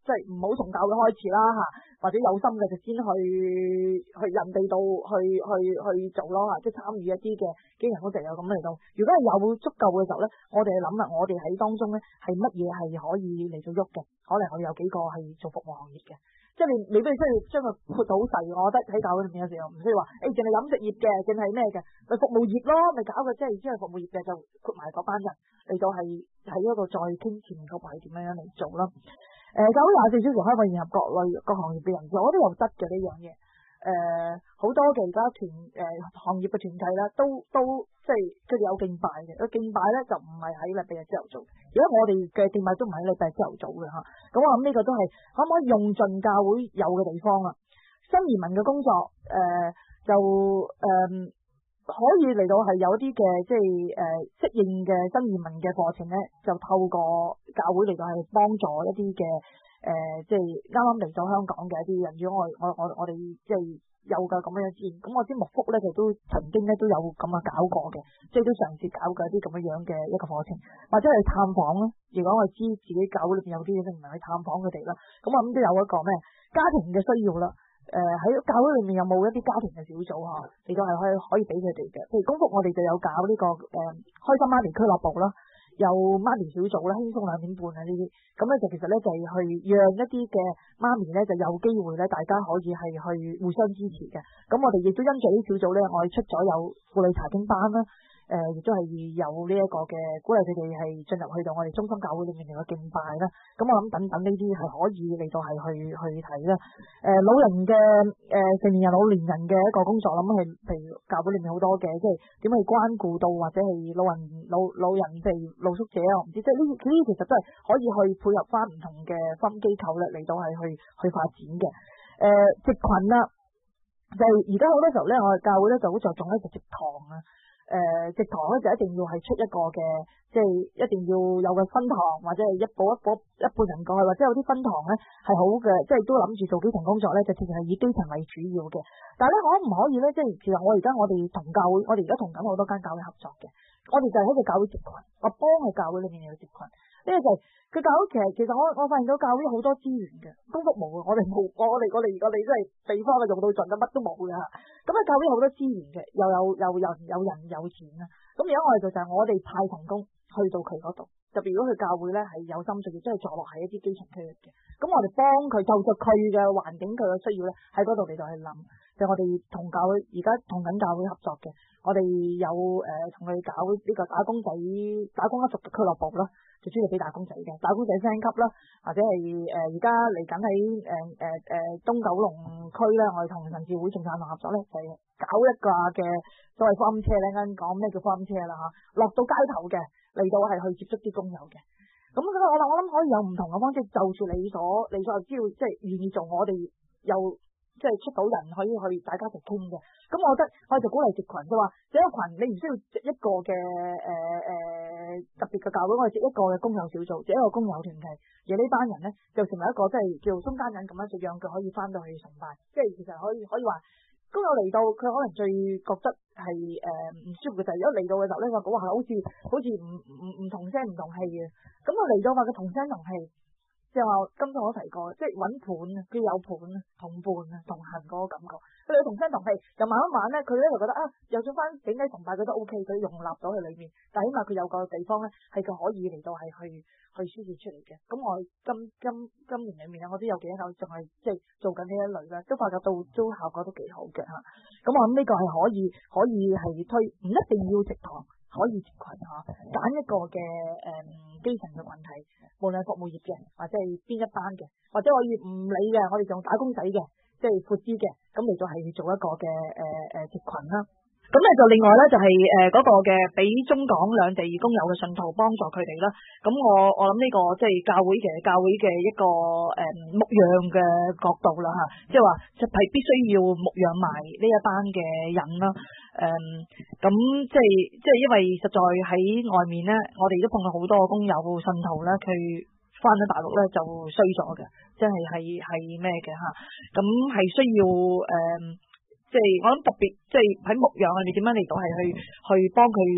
Speaker 9: 即係唔好從教會開始啦嚇，或者有心嘅就先去去人哋度去去去做咯嚇，即係參與一啲嘅基層工作又咁嚟到。如果係有足夠嘅時候咧，我哋諗啦，我哋喺當中咧係乜嘢係可以嚟到喐嘅？可能我哋有幾個係做服務行業嘅。即係你未必需要將佢闊到好細，我覺得喺教會裏面有時候唔需要話，誒淨係飲食業嘅，淨係咩嘅，咪服務業咯，咪搞個即係只係服務業嘅就闊埋嗰班人嚟到係喺一個再傾前面嗰排點樣樣嚟做啦。誒、呃，教會廿四小時開放迎合各類各行業嘅人士，我覺得又得嘅呢樣嘢。誒、呃，好多嘅而家團誒行業嘅團契啦，都都即係佢哋有敬拜嘅，個敬拜咧就唔係喺禮拜日朝頭早，而家我哋嘅敬拜都唔係喺禮拜日朝頭早嘅嚇。咁我諗呢個都係可唔可以用盡教會有嘅地方啊？新移民嘅工作誒、呃、就誒、呃、可以嚟到係有啲嘅即係誒適應嘅新移民嘅課程咧，就透過教會嚟到係幫助一啲嘅。誒、呃，即係啱啱嚟咗香港嘅一啲人，如果我我我我哋即係有嘅咁樣嘅資源，咁我知牧福咧，佢都曾經咧都有咁啊搞過嘅，即係都嘗試搞過一啲咁樣樣嘅一個課程，或者去探訪啦。如果我知自己教會裏邊有啲嘢，唔係去探訪佢哋啦，咁我諗都有一個咩家庭嘅需要啦。誒、呃，喺教會裏面有冇一啲家庭嘅小組嚇，亦都係可以可以俾佢哋嘅。譬如公福，我哋就有搞呢、這個誒、呃、開心媽咪俱樂部啦。有媽咪小組啦，輕鬆兩點半啊呢啲，咁咧就其實咧就係去讓一啲嘅媽咪咧就有機會咧，大家可以係去互相支持嘅。咁我哋亦都因住呢啲小組咧，我哋出咗有婦女查經班啦，誒、呃，亦都係有呢一個嘅鼓勵佢哋係進入去到我哋中心教會裏面嚟嘅敬拜啦。咁我諗等等呢啲係可以嚟到係去去睇啦。誒、呃，老人嘅誒、呃、成年人、老年人嘅一個工作，諗係譬如教會裏面好多嘅，即係點去關顧到或者係老人老老人譬如露宿者啊，我唔知即係呢呢啲其實都係可以去配合翻唔同嘅分機構咧嚟到係去去發展嘅。誒、呃，植群啦，就係而家好多時候咧，我哋教會咧就好着重咧就植堂啊。誒、呃，植堂咧就一定要係出一個嘅，即係一定要有個分堂，或者係一步一步一半人過去，或者有啲分堂咧係好嘅，即係都諗住做基層工作咧，就其實係以基層為主要嘅。但係咧，可唔可以咧？即係其實我而家我哋同教會，我哋而家同緊好多間教會合作嘅，我哋就係喺個教會植群，我幫佢教會裏面有植群。呢個就係佢教會其實其實我我發現到教會有好多資源嘅，公福冇嘅，我哋冇，我哋我哋我哋真係地方嘅用到盡啦，乜都冇嘅嚇。咁啊，教會有好多資源嘅，又有又有人有人有錢啦。咁而家我哋就就係我哋派同工去到佢嗰度，特別如果佢教會咧係有心做，亦都係坐落喺一啲基層區域嘅。咁我哋幫佢就着佢嘅環境，佢嘅需要咧喺嗰度嚟到去諗。就我哋同教會而家同緊教會合作嘅，我哋有誒同佢搞呢個打工仔打工一族嘅俱樂部啦。就主要俾打工仔嘅，打工仔升級啦，或者係誒而家嚟緊喺誒誒誒東九龍區咧，我哋同神召會仲有合作咧，就係、是、搞一個嘅所謂福音車咧，啱講咩叫福音車啦嚇，落到街頭嘅嚟到係去接觸啲工友嘅。咁我諗我諗可以有唔同嘅方式，就住你所你所知道，即係願意做，我哋又即係出到人可以去大家一齊傾嘅。咁我覺得我哋就鼓勵植群，就話這個群你唔需要一個嘅誒誒特別嘅教會，我哋植一個嘅工友小組，植一個工友團契，而呢班人咧就成為一個即係叫中間人咁樣，就讓佢可以翻到去崇拜。即係其實可以可以話工友嚟到，佢可能最覺得係誒唔舒服嘅就係如果嚟到嘅時候咧，話講話好似好似唔唔唔同聲唔同氣嘅。咁我嚟到話佢同聲同氣。即係話，今次我提過，即係揾伴啊，佢有伴啊，同伴啊，同行嗰個感覺。佢哋同聲同氣，就慢慢慢咧，佢咧就覺得啊，又做翻整體崇拜，覺得 O K，佢容納咗佢裏面。但係起碼佢有個地方咧，係佢可以嚟到係去去輸泄出嚟嘅。咁我今今今年裏面咧，我都有幾間仲係即係做緊呢一類咧，都發覺到都效果都幾好嘅嚇。咁我諗呢個係可以可以係推，唔一定要植堂。可以集群嚇，揀一個嘅誒、嗯、基層嘅群體，無論係服務業嘅，或者係邊一班嘅，或者可以唔理嘅，我哋仲打工仔嘅，即係闊啲嘅，咁嚟到係做一個嘅誒誒集群啦。咁咧就另外咧就係誒嗰個嘅俾中港兩地工友嘅信徒幫助佢哋啦。咁我我諗呢、這個即係教會嘅教會嘅一個誒、嗯、牧養嘅角度啦嚇，即係話就係必須要牧養埋呢一班嘅人啦。誒、嗯，咁即係即係因為實在喺外面咧，我哋都碰到好多工友信徒咧，佢翻咗大陸咧就衰咗嘅，即係係係咩嘅嚇？咁係需要誒。嗯即係我諗特別，即係喺牧養裏面點樣嚟到係去去幫佢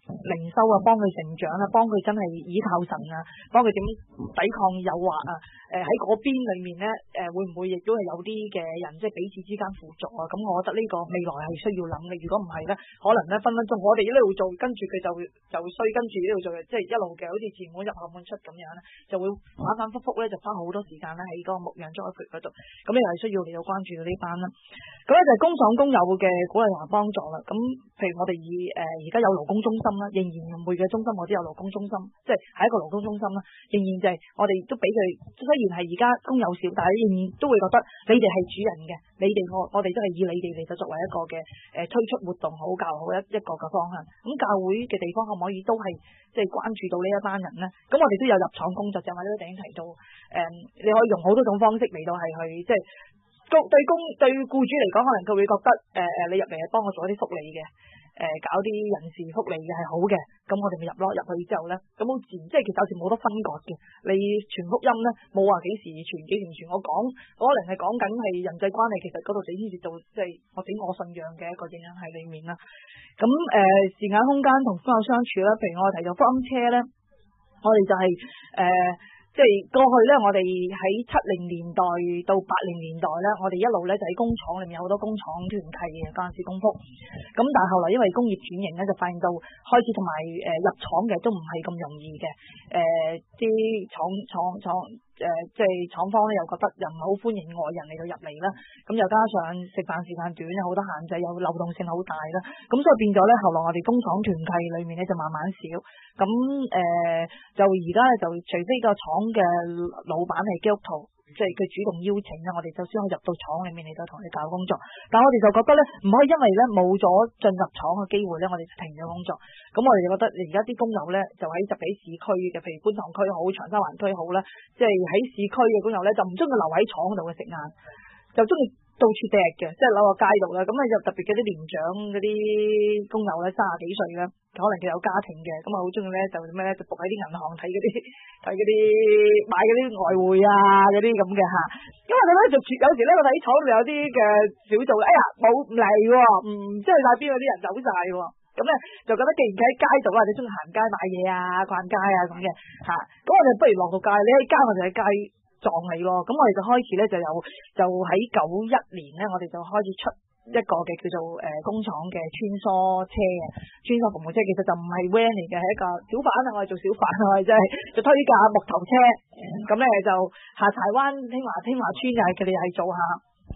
Speaker 9: 靈修啊，幫佢成長啊，幫佢真係倚靠神啊，幫佢點抵抗誘惑啊。誒喺嗰邊裏面咧，誒、呃、會唔會亦都係有啲嘅人即係彼此之間輔助啊？咁我覺得呢個未來係需要諗嘅。如果唔係咧，可能咧分分鐘我哋呢度做，跟住佢就就衰，跟住呢度做，即係一路嘅好似前門入後門出咁樣咧，就會反反覆覆咧，就花好多時間咧喺嗰個牧養栽培嗰度。咁呢個係需要你要關注到呢班啦。咁咧就係工廠工友嘅鼓勵同埋幫助啦。咁譬如我哋以誒而家有勞工中心啦，仍然每個中心我都有勞工中心，即係係一個勞工中心啦。仍然就係我哋都俾佢，雖然係而家工友少，但係仍然都會覺得你哋係主人嘅，你哋我我哋都係以你哋嚟到作為一個嘅誒推出活動好教好一一個嘅方向。咁教會嘅地方可唔可以都係即係關注到呢一班人咧？咁我哋都有入廠工作，就係呢個頂提到誒、嗯，你可以用好多種方式嚟到係去即係對工對僱主嚟講，可能佢會覺得誒誒、呃，你入嚟係幫我做一啲福利嘅。誒、呃、搞啲人事福利嘅係好嘅，咁我哋咪入咯，入去之後咧，咁好自然，即係其實有時冇得分割嘅。你傳福音咧，冇話幾時傳幾時唔傳，我講可能係講緊係人際關係，其實嗰度就牽涉到即係我俾我信仰嘅一個影響喺裏面啦。咁誒、呃、時間空間同朋友相處啦，譬如我哋提到福音車咧，我哋就係、是、誒。呃即係過去咧，我哋喺七零年代到八零年代咧，我哋一路咧就喺工廠裏面有好多工廠團契嘅嗰陣時功夫。咁但係後來因為工業轉型咧，就發現到開始同埋誒入廠嘅都唔係咁容易嘅。誒啲廠廠廠誒即係廠方咧又覺得又唔係好歡迎外人嚟到入嚟啦。咁又加上食飯時間短，有好多限制，有流動性好大啦。咁所以變咗咧，後來我哋工廠團契裏面咧就慢慢少。咁誒、呃、就而家咧就除非個廠嘅老闆係基督徒，即係佢主動邀請咧，我哋就先可以入到廠裏面嚟到同你搞工作。但係我哋就覺得咧，唔可以因為咧冇咗進入廠嘅機會咧，我哋就停咗工作。咁我哋就覺得而家啲工友咧，就喺特別喺市區嘅，譬如觀塘區好、長沙灣區好啦，即係喺市區嘅工友咧，就唔中意留喺廠度嘅食晏，就中意到處趯嘅，即係扭個街度啦。咁啊，又特別嗰啲年長嗰啲工友咧，三十幾歲啦，可能佢有家庭嘅，咁啊好中意咧就咩咧，就伏喺啲銀行睇嗰啲睇嗰啲買嗰啲外匯啊嗰啲咁嘅嚇。因為佢咧就有時咧我睇廠度有啲嘅小組，哎呀冇唔嚟喎，唔知去晒邊嗰啲人走晒喎。咁咧就覺得既然佢喺街度啊，你中意行街買嘢啊、逛街啊咁嘅嚇，咁我哋不如落到街，你喺街我哋喺街撞你咯。咁我哋就開始咧就有就喺九一年咧，我哋就開始出一個嘅叫做誒、呃、工廠嘅穿梭車嘅穿梭服務車，其實就唔係 van 嚟嘅，係一個小販啊，我哋做小販啊，我哋真係就推架木頭車，咁咧就下柴灣興華興華村又係佢哋係做下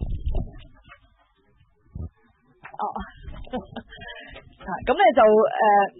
Speaker 9: 哦。咁咧就誒，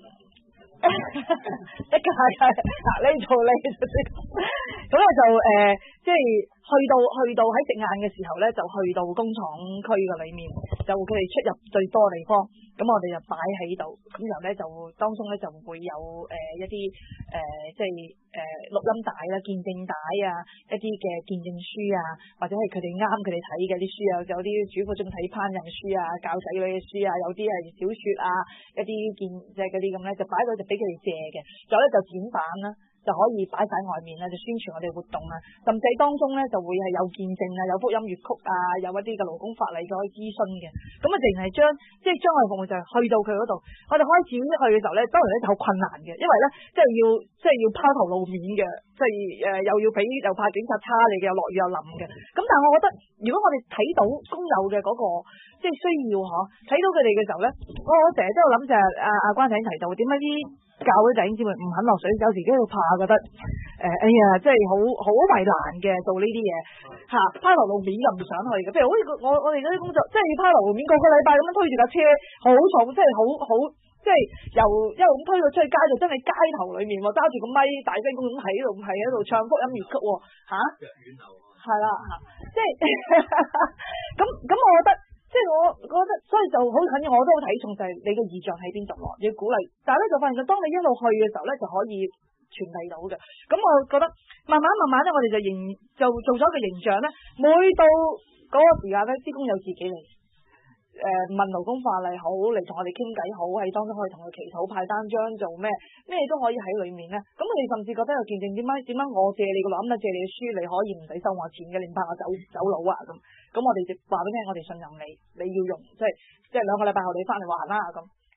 Speaker 9: 一架係嗱呢做呢，咁咧就誒，即係去到去到喺食晏嘅時候咧，就去到工廠區嘅裏面，就佢哋出入最多地方，咁我哋就擺喺度，咁然後咧就當中咧就會有誒、呃、一啲誒、呃、即係誒錄音帶啦、見證帶啊、一啲嘅見證書啊，或者係佢哋啱佢哋睇嘅啲書啊，有啲主婦中睇烹飪書啊、教仔女嘅書啊，有啲係小說啊，一啲見即係嗰啲咁咧，就擺到就俾佢哋借嘅，仲有咧就剪版啦。就可以擺晒外面啦，就宣傳我哋活動啊，甚至當中咧就會係有見證啊，有福音粵曲啊，有一啲嘅勞工法例可以諮詢嘅。咁啊，淨係將即係將我哋服務就係去到佢嗰度，我哋開始去嘅時候咧，當然咧就好困難嘅，因為咧即係要即係要拋頭露面嘅，即係誒、呃、又要俾又怕警察叉你嘅，又落雨又淋嘅。咁但係我覺得，如果我哋睇到工友嘅嗰、那個即係需要嗬，睇到佢哋嘅時候咧，我我成日都有諗就係阿阿關仔提到點解啲教會弟兄姊妹唔肯落水，有時都要怕，覺得誒、呃，哎呀，即係好好為難嘅做呢啲嘢嚇，拋頭露面又唔想去嘅。譬如好似我我哋嗰啲工作，即係拋頭露面，個個禮拜咁樣推住架車，好重，即係好好，即係由一路咁推到出去街，就真係街頭裡面喎，揸住個咪大聲公咁喺度，係喺度唱福音粵曲喎嚇，係啦嚇，即係咁咁，我覺得。即係我覺得，所以就好緊要，我都好睇重就係你嘅意象喺邊度咯，要鼓勵。但係咧就發現到，當你一路去嘅時候咧，就可以傳遞到嘅。咁我覺得慢慢慢慢咧，我哋就形就做咗個形象咧。每到嗰個時間咧，啲工友自己嚟誒、呃、問勞工法例好，嚟同我哋傾偈好，喺當中可以同佢祈禱派單張做咩咩都可以喺裡面咧。咁我哋甚至覺得有見證，點解點解我借你個諗啊，借你嘅書，你可以唔使收我錢嘅，你唔怕我走走佬啊咁。咁我哋就話俾你聽，我哋信任你，你要用即係即係兩個禮拜後你翻嚟還啦咁。咁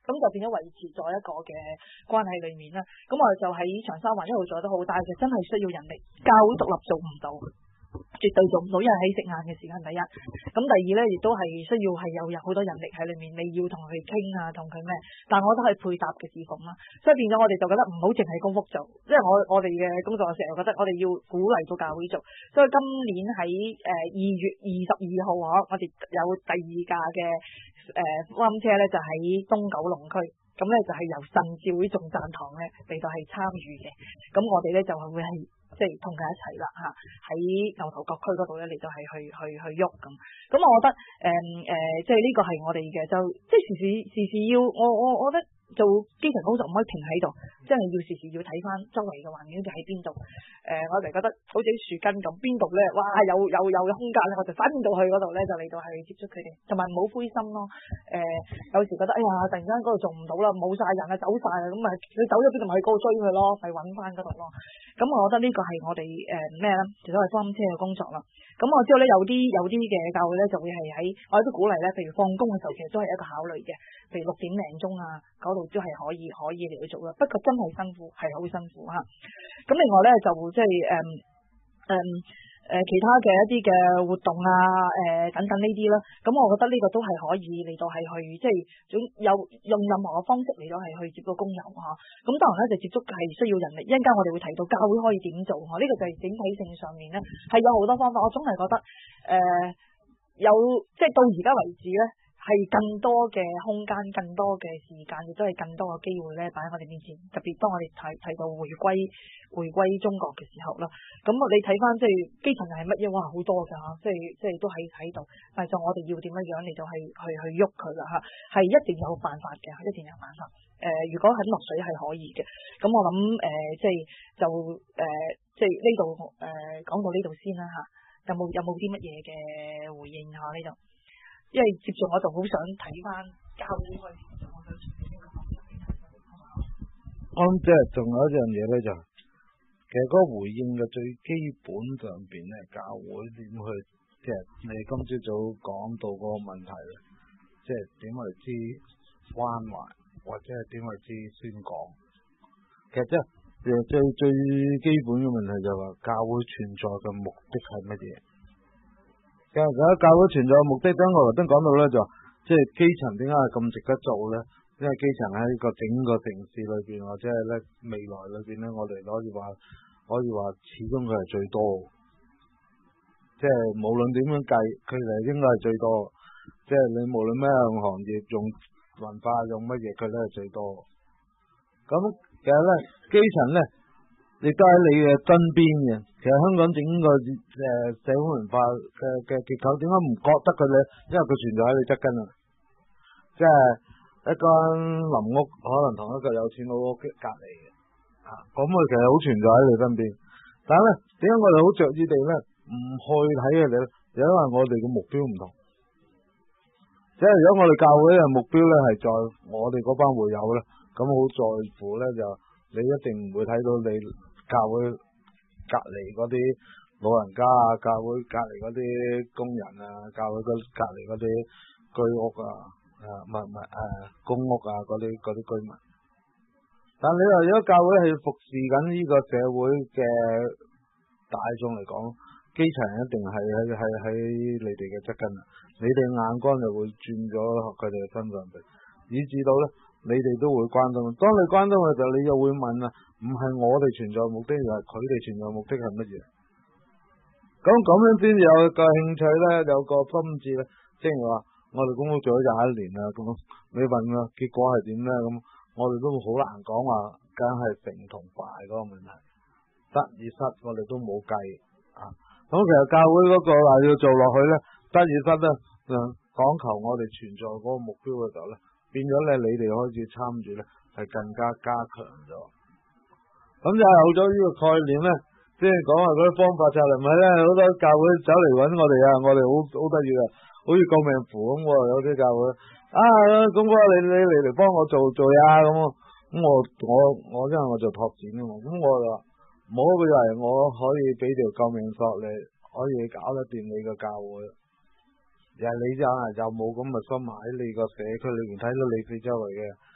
Speaker 9: 咁就變咗維持咗一個嘅關係裡面啦。咁我哋就喺長沙灣一路做得好，但係就真係需要人力，教會獨立做唔到。絕對做唔到，因為喺食晏嘅時間第一，咁第二咧亦都係需要係有有好多人力喺裏面，你要同佢傾啊，同佢咩？但我覺得係配搭嘅侍奉啦，所以變咗我哋就覺得唔好淨係公福做，因為我我哋嘅工作成日覺得我哋要鼓勵到教會做，所以今年喺誒二月二十二號啊，我哋有第二架嘅誒福音車咧，就喺東九龍區。咁咧就係由神召會眾讚堂咧嚟到係參與嘅，咁我哋咧就係會係即係同佢一齊啦嚇，喺牛頭角區嗰度咧嚟到係去去去喐咁，咁我覺得誒誒、呃、即係呢個係我哋嘅就即係時時時時要我我我覺得做基層工作唔可以停喺度，即係要時時要睇翻周圍嘅環境喺邊度。誒、呃，我哋覺得好似啲樹根咁，邊度咧，哇有有有嘅空間咧，我就翻到去嗰度咧，就嚟到係接觸佢哋，同埋唔好灰心咯。誒、呃，有時覺得哎呀，突然間嗰度做唔到啦，冇晒人啊，走晒啊，咁啊，佢走咗邊度咪去嗰度追佢咯，咪揾翻嗰度咯。咁我覺得呢個係我哋誒咩咧，其實係福音車嘅工作啦。咁我知道咧有啲有啲嘅教會咧就會係喺我哋都鼓勵咧，譬如放工嘅時候其實都係一個考慮嘅，譬如六點零鐘啊嗰度都係可以可以嚟去做啦。不過真係辛苦，係好辛苦嚇。咁另外咧就即係誒誒誒其他嘅一啲嘅活動啊誒、呃、等等呢啲啦。咁我覺得呢個都係可以嚟到係去即係總有用任何嘅方式嚟到係去接個工友嚇。咁當然咧就接觸係需要人力，一陣間我哋會提到教會可以點做嚇。呢、這個就係整體性上面咧係有好多方法。我總係覺得誒、呃、有即係到而家為止咧。係更多嘅空間、更多嘅時間，亦都係更多嘅機會咧，擺喺我哋面前。特別當我哋睇睇到回歸、回歸中國嘅時候啦，咁你睇翻即係基層係乜嘢？哇，好多㗎嚇！即係即係都喺喺度，但係就我哋要點樣樣嚟到係去去喐佢啦嚇，係一定有辦法嘅，一定有辦法。誒、呃，如果肯落水係可以嘅，咁我諗誒、呃，即係就誒、呃，即係呢度誒講到呢度先啦嚇。有冇有冇啲乜嘢嘅回應下呢度？因為接住我就好想睇翻教會開始，我想從呢個角度嚟睇。
Speaker 6: 我諗即係仲有一樣嘢咧，就其實嗰個回應嘅最基本上邊咧，教會點去即係你今朝早講到嗰個問題咧，即係點為之關懷，或者係點為之宣講。其實即係最最基本嘅問題就係話教會存在嘅目的係乜嘢？其實教會存在嘅目的，等我頭先講到咧，就即係基層點解係咁值得做咧？因為基層喺個整個城市裏邊，或者係咧未來裏邊咧，我哋可以話可以話，始終佢係最多。即係無論點樣計，佢哋應該係最多。即係你無論咩樣行業，用文化用乜嘢，佢都係最多。咁其實咧，基層咧亦都喺你嘅身邊嘅。其實香港整個誒社會文化嘅嘅結構，點解唔覺得佢咧？因為佢存在喺你側根啊！即係一間林屋，可能同一個有錢佬屋隔離嘅，啊，咁佢其實好存在喺你身邊。但係咧，點解我哋好着意地咧唔去睇佢哋咧？就因為我哋嘅目標唔同。即係如果我哋教會嘅目標咧係在我哋嗰班會友咧，咁好在乎咧就你一定唔會睇到你教會隔離嗰啲老人家啊，教會隔離嗰啲工人啊，教會嗰隔離嗰啲居屋啊，誒唔係唔係誒公屋啊嗰啲嗰啲居民。但你話如果教會係服侍緊呢個社會嘅大眾嚟講，基層一定係喺喺喺你哋嘅側根啊，你哋眼光就會轉咗佢哋嘅身上邊，以至到咧你哋都會關心。當你關心嘅時候，你就會問啊，唔係我哋存在目的，而係佢哋存在目的係乜嘢？咁咁樣先有個興趣咧，有個心智咧，即係話我哋公屋做咗廿一年啦，咁你問啊結果係點咧？咁我哋都好難講話，梗係成同敗嗰個問題，得與失我哋都冇計啊。咁其實教會嗰個話要做落去咧，得與失咧，講求我哋存在嗰個目標嘅時候咧，變咗咧你哋開始參與咧，係更加加強咗。咁就有咗呢個概念咧，即係講話嗰啲方法就係唔係咧，好多教會走嚟揾我哋啊，我哋好好得意啊，好似救命符咁喎，有啲教會啊，咁哥你你嚟嚟幫我做做呀咁，咁我我我因為我做拓展啊嘛，咁我就話冇佢就係我可以俾條救命索你，可以搞得掂你個教會。又係你就就冇咁嘅心喺你個社區裏面睇到你四周圍嘅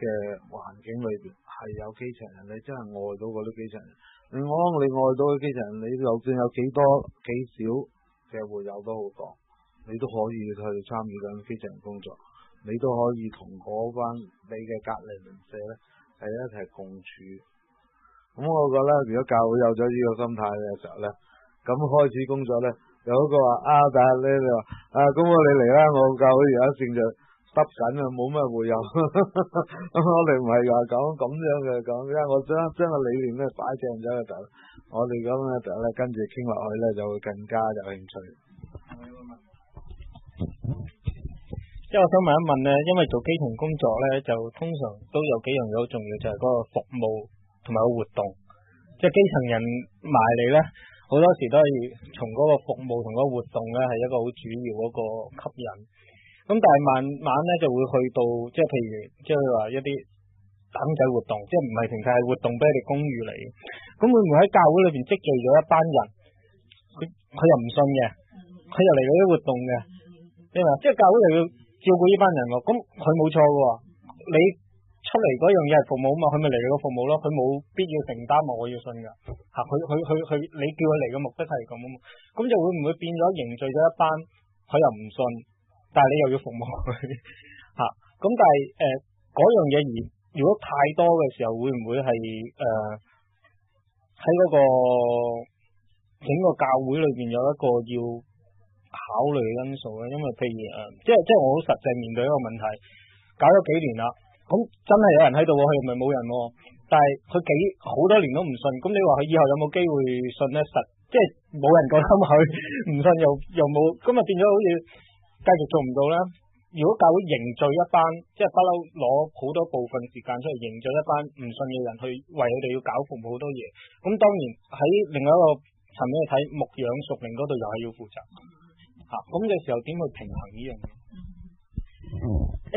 Speaker 6: 嘅環境裏邊係有基層人，你真係愛到嗰啲基層人。你我你愛到嘅基層人，你就算有幾多幾少嘅會友都好講，你都可以去參與緊基層工作，你都可以同嗰班你嘅隔離鄰舍咧係一齊共處。咁我覺得如果教會有咗呢個心態嘅時候咧，咁開始工作咧，有一個話啊，但係咧你話啊，咁我你嚟啦，我教會而家正就得緊啊，冇咩會友。咁我哋唔係話講咁樣嘅講，因為我將將個理念咧擺正咗嘅時候，我哋咁嘅時候咧跟住傾落去咧就會更加有興趣。
Speaker 3: 即係我想問一問咧，因為做基層工作咧，就通常都有幾樣嘢好重要，就係、是、嗰個服務同埋個活動。即係基層人埋嚟咧，好多時都係從嗰個服務同嗰個活動咧係一個好主要嗰個吸引。咁但係慢慢咧就會去到，即係譬如即係話一啲打工仔活動，即係唔係淨係活動俾你哋公寓嚟。咁會唔會喺教會裏邊積聚咗一班人，佢佢又唔信嘅，佢又嚟嗰啲活動嘅，你話即係教會又要照顧呢班人喎，咁佢冇錯嘅喎，你出嚟嗰樣嘢係服務啊嘛，佢咪嚟你個服務咯，佢冇必要承擔我要信㗎嚇，佢佢佢佢你叫佢嚟嘅目的係咁啊嘛，咁就會唔會變咗凝聚咗一班佢又唔信，但係你又要服務佢嚇，咁但係誒嗰樣嘢而如果太多嘅時候，會唔會係誒喺嗰個整個教會裏邊有一個要考慮嘅因素咧？因為譬如誒、呃，即係即係我好實際面對一個問題，搞咗幾年啦，咁真係有人喺度，佢又唔係冇人，但係佢幾好多年都唔信，咁你話佢以後有冇機會信咧？實即係冇人夠膽去唔信又，又又冇，咁啊變咗好似繼續做唔到咧。如果教會凝聚一班，即係不嬲攞好多部分時間出嚟凝聚一班唔信嘅人，去為佢哋要搞服務好多嘢，咁當然喺另外一個層面去睇牧養屬靈嗰度又係要負責嚇，咁嘅時候點去平衡呢樣嘢？
Speaker 2: 誒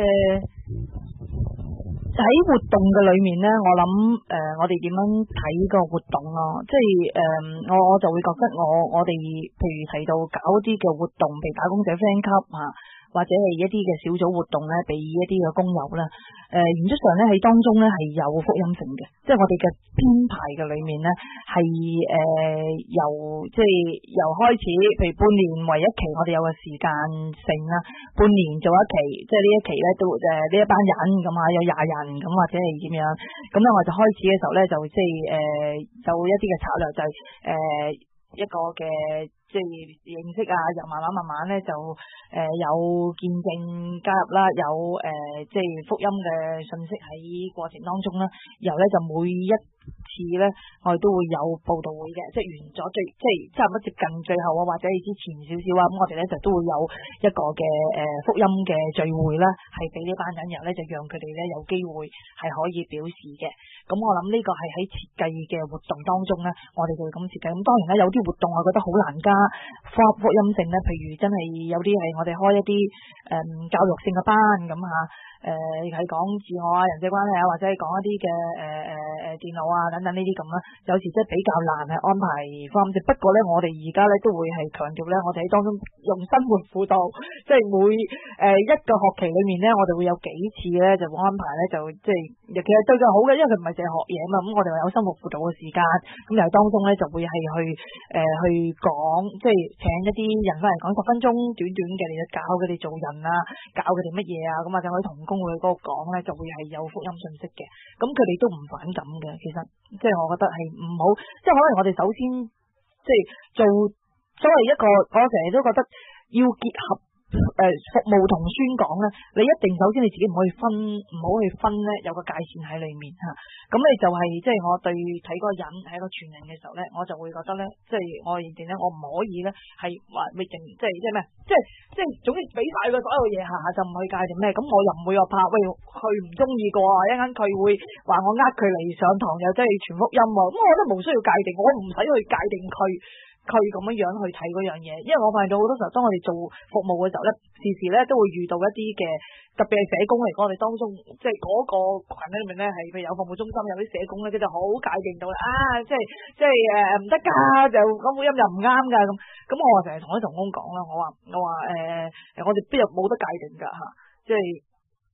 Speaker 2: 喺、呃、活動嘅裏面咧，我諗誒、呃、我哋點樣睇個活動咯？即係誒、呃、我我就會覺得我我哋譬如提到搞啲嘅活動，譬如打工仔 friend 級嚇。或者係一啲嘅小組活動咧，俾一啲嘅工友啦。誒、呃，原則上咧喺當中咧係有福音性嘅，即係我哋嘅編排嘅裏面咧係誒由即係由開始，譬如半年為一期，我哋有個時間性啦，半年做一期，即係呢一期咧都誒呢、呃、一班人咁啊，有廿人咁或者係點樣，咁咧我就開始嘅時候咧就即係誒有一啲嘅策略就係、是、誒、呃、一個嘅。即係認識啊，又慢慢慢慢咧就誒、呃、有見證加入啦，有誒、呃、即係福音嘅信息喺過程當中啦，然後咧就每一次咧我哋都會有佈道會嘅，即係完咗最即係差唔多接近最後啊，或者係之前少少啊，咁我哋咧就都會有一個嘅誒、呃、福音嘅聚會啦，係俾呢班人，然後咧就讓佢哋咧有機會係可以表示嘅。咁我諗呢個係喺設計嘅活動當中咧，我哋就會咁設計。咁當然啦，有啲活動我覺得好難加福福音性咧，譬如真係有啲係我哋開一啲誒、嗯、教育性嘅班咁嚇，誒係講自我啊、人際關係啊，或者係講一啲嘅誒誒誒電腦啊等等呢啲咁啦，有時即係比較難係安排福音性。不過咧，我哋而家咧都會係強調咧，我哋喺當中用生活輔導，即係每誒、呃、一個學期裏面咧，我哋會有幾次咧就會安排咧，就即係其實對佢好嘅，因為佢唔係淨係學嘢嘛，咁我哋話有生活輔導嘅時間，咁又喺當中咧就會係去誒、呃、去講，即係請一啲人翻嚟講十分鐘短短嘅嚟教佢哋做人啊，教佢哋乜嘢啊，咁或者可以同工會嗰個講咧，就會係有福音信息嘅，咁佢哋都唔反感嘅。其實即係我覺得係唔好，即係可能我哋首先即係做所謂一個，我成日都覺得要結合。誒、呃，服務同宣講咧，你一定首先你自己唔可以分，唔好去分咧，有個界線喺裏面吓。咁、啊、你就係、是、即係我對睇嗰個人係一個全人嘅時候咧，我就會覺得咧，即係我認定咧，我唔可以咧係話未定，即係即係咩，即係即係總之俾晒佢所有嘢下下就唔去界定咩。咁我又唔會話怕，喂佢唔中意過啊，一陣間佢會話我呃佢嚟上堂又即係傳福音喎。咁我覺得冇需要界定，我唔使去界定佢。佢咁樣樣去睇嗰樣嘢，因為我發現到好多時候，當我哋做服務嘅時候咧，時時咧都會遇到一啲嘅，特別係社工嚟講，我哋當中即係嗰個群裏面咧，係譬如有服務中心有啲社工咧，佢就好界定到啦，啊，即係即係誒唔得㗎，就講福音又唔啱㗎咁。咁我話成日同啲同工講啦，我話我話誒誒，我哋邊有冇得界定㗎嚇，即係。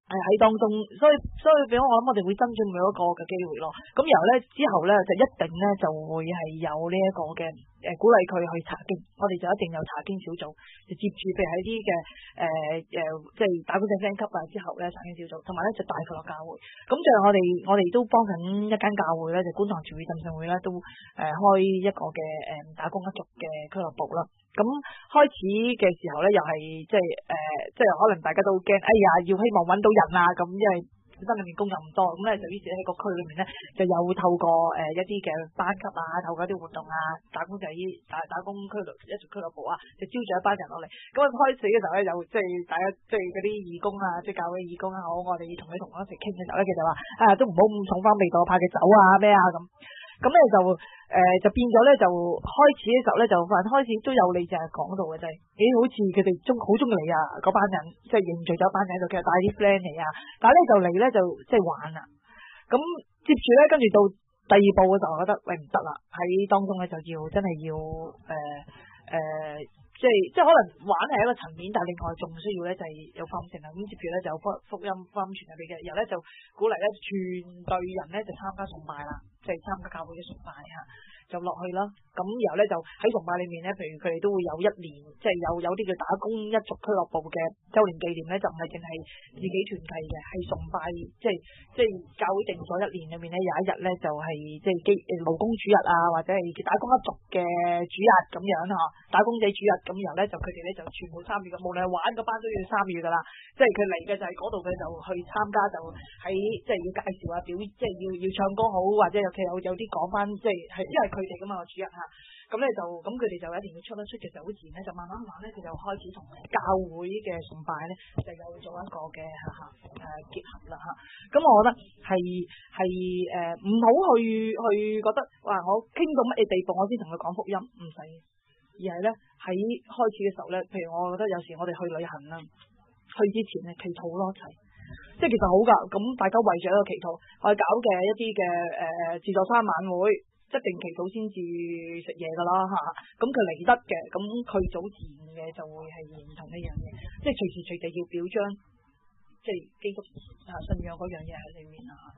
Speaker 9: 係喺當中，所以所以俾我諗，我哋會爭取每一個嘅機會咯。咁然後咧之後咧就一定咧就會係有呢一個嘅誒鼓勵佢去查經，我哋就一定有查經小組，就接住譬如喺啲嘅誒誒即係打工仔 friend 級啊之後咧查經小組，同埋咧就帶佢落教會。咁就我哋我哋都幫緊一間教會咧，就觀塘慈會浸信會咧都誒開一個嘅誒打工一族嘅俱樂部啦。咁開始嘅時候咧，又係即係誒，即係可能大家都好驚，哎呀，要希望揾到人啊，咁因為本身裏面工又唔多，咁咧就於是喺個區裏面咧，就有透過誒一啲嘅班級啊，透過一啲活動啊，打工仔打打工俱樂一族俱樂部啊，就招咗一班人落嚟。咁開始嘅時候咧，有即係大家即係嗰啲義工啊，即係教會義工啊，好，我哋同佢同我一齊傾嘅時候咧，其實話啊都唔好咁重翻味道，怕佢走啊咩啊咁。咁咧就誒、呃、就變咗咧，就開始嘅時候咧，就發現開始都有你就係講到嘅就係，咦好似佢哋中好中意你啊嗰班人，即係凝聚咗一班人喺度，其實帶啲 friend 嚟啊，但係咧就嚟咧就即係玩啦。咁接住咧，跟住到第二步嘅時候，我覺得喂唔得啦，喺當中咧就要真係要誒誒。呃呃即係即係可能玩係一個層面，但係另外仲需要咧就係有福音性啊。咁接住咧就有福福音福音傳入嚟嘅，然後咧就鼓勵咧全隊人咧就參加崇拜啦，即係參加教會嘅崇拜嚇，就落去啦。咁然後咧就喺崇拜裏面咧，譬如佢哋都會有一年，即係有有啲叫打工一族俱樂部嘅週年紀念咧，就唔係淨係自己團契嘅，係崇拜，即係即係教會定咗一年裏面咧有一日咧就係即係基勞工主日啊，或者係打工一族嘅主日咁樣嚇，打工仔主日。咁然後咧就佢哋咧就全部參與嘅，無論係玩嗰班都要參與噶啦。即係佢嚟嘅就係嗰度，佢就去參加，就喺即係要介紹啊表，即係要要唱歌好，或者尤其有有啲講翻，即係係因為佢哋噶嘛主日嚇。咁咧就咁佢哋就一定要出得出嘅時候，好自然咧就慢慢慢咧佢就開始同教會嘅崇拜咧就有做一個嘅嚇嚇誒結合啦嚇。咁我覺得係係誒唔好去去覺得哇我傾到乜嘢地步我先同佢講福音，唔使。而係咧喺開始嘅時候咧，譬如我覺得有時我哋去旅行啦，去之前咧祈禱咯一齊，即係其實好噶。咁大家為咗一個祈禱，我哋搞嘅一啲嘅誒自助餐晚會，一定祈禱先至食嘢噶啦嚇。咁佢嚟得嘅，咁佢早自然嘅就會係認同呢樣嘢，即係隨時隨地要表彰，即係基督啊信仰嗰樣嘢喺裏面啊。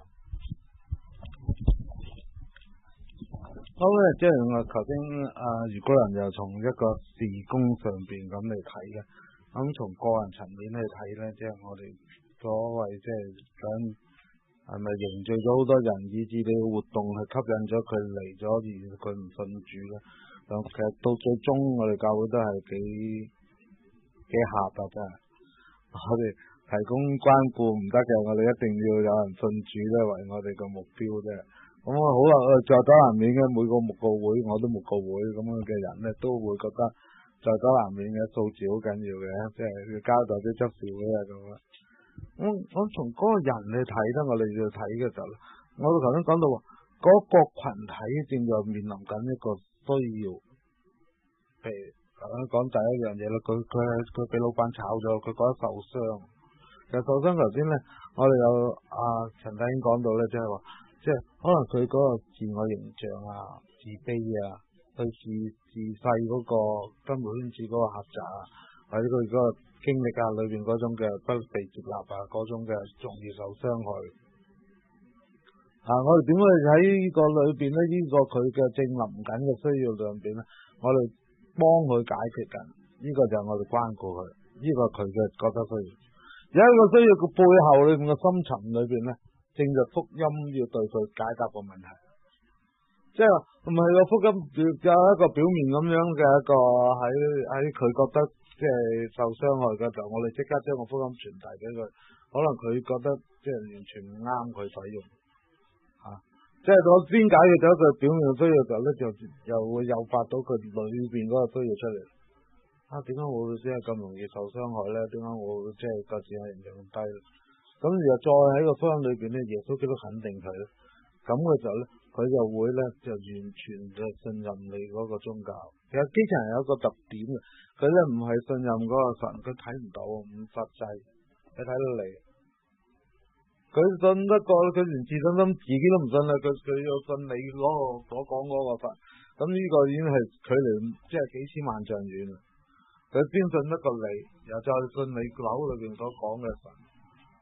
Speaker 6: 好嘅，即係我頭先啊，如果人又從一個事工上邊咁嚟睇嘅，咁從個人層面去睇咧，即係我哋所謂即係想係咪凝聚咗好多人，以致你嘅活動係吸引咗佢嚟咗，而佢唔信主咧。咁其實到最終我哋教會都係幾幾狹窄真係，我哋提供關顧唔得嘅，我哋一定要有人信主咧為我哋嘅目標啫。咁啊好啦，在所難免嘅每個牧告會，我都牧告會咁樣嘅人咧，都會覺得在所難免嘅數字好緊要嘅，即係要交代啲執事會啊咁樣。我我從嗰個人去睇咧，我哋要睇嘅時候，我哋頭先講到話嗰個群體正在面臨緊一個需要，譬如頭先講第一樣嘢啦，佢佢佢俾老闆炒咗，佢覺得受傷。其實受傷頭先咧，我哋有阿陳太已經講到咧，即係話。即係可能佢嗰個自我形象啊、自卑啊、對自自細嗰個生活圈子嗰個狹窄啊，或者佢嗰個經歷啊裏邊嗰種嘅不被接納啊，嗰種嘅容易受傷害。啊，我哋點去喺呢個裏邊咧？呢、這個佢嘅正臨緊嘅需要上邊咧，我哋幫佢解決緊。呢、這個就係我哋關顧佢，呢、這個佢嘅覺得需要。有一個需要嘅背後裏邊嘅深層裏邊咧。正就福音要對佢解答個問題，即係唔係個福音有一個表面咁樣嘅一個喺喺佢覺得即係受傷害嘅時候，我哋即刻將個福音傳遞俾佢，可能佢覺得即係完全唔啱佢使用，吓、啊，即係我先解決咗佢表面嘅需要嘅時候咧，就又會誘發到佢裏邊嗰個需要出嚟。啊，點解我會先係咁容易受傷害咧？點解我會即係個自我形象咁低咧？咁然後再喺個福音裏邊咧，耶穌基督肯定佢咧，咁嘅時候咧，佢就會咧就完全嘅信任你嗰個宗教。其實基層係有一個特點嘅，佢咧唔係信任嗰個神，佢睇唔到，唔實際，你睇到你，佢信得過，佢連自信心自己都唔信啦，佢佢要信你嗰個所講嗰個神，咁呢個已經係距離即係幾千萬丈遠啦。佢先信得過你，又再信你口裏邊所講嘅神。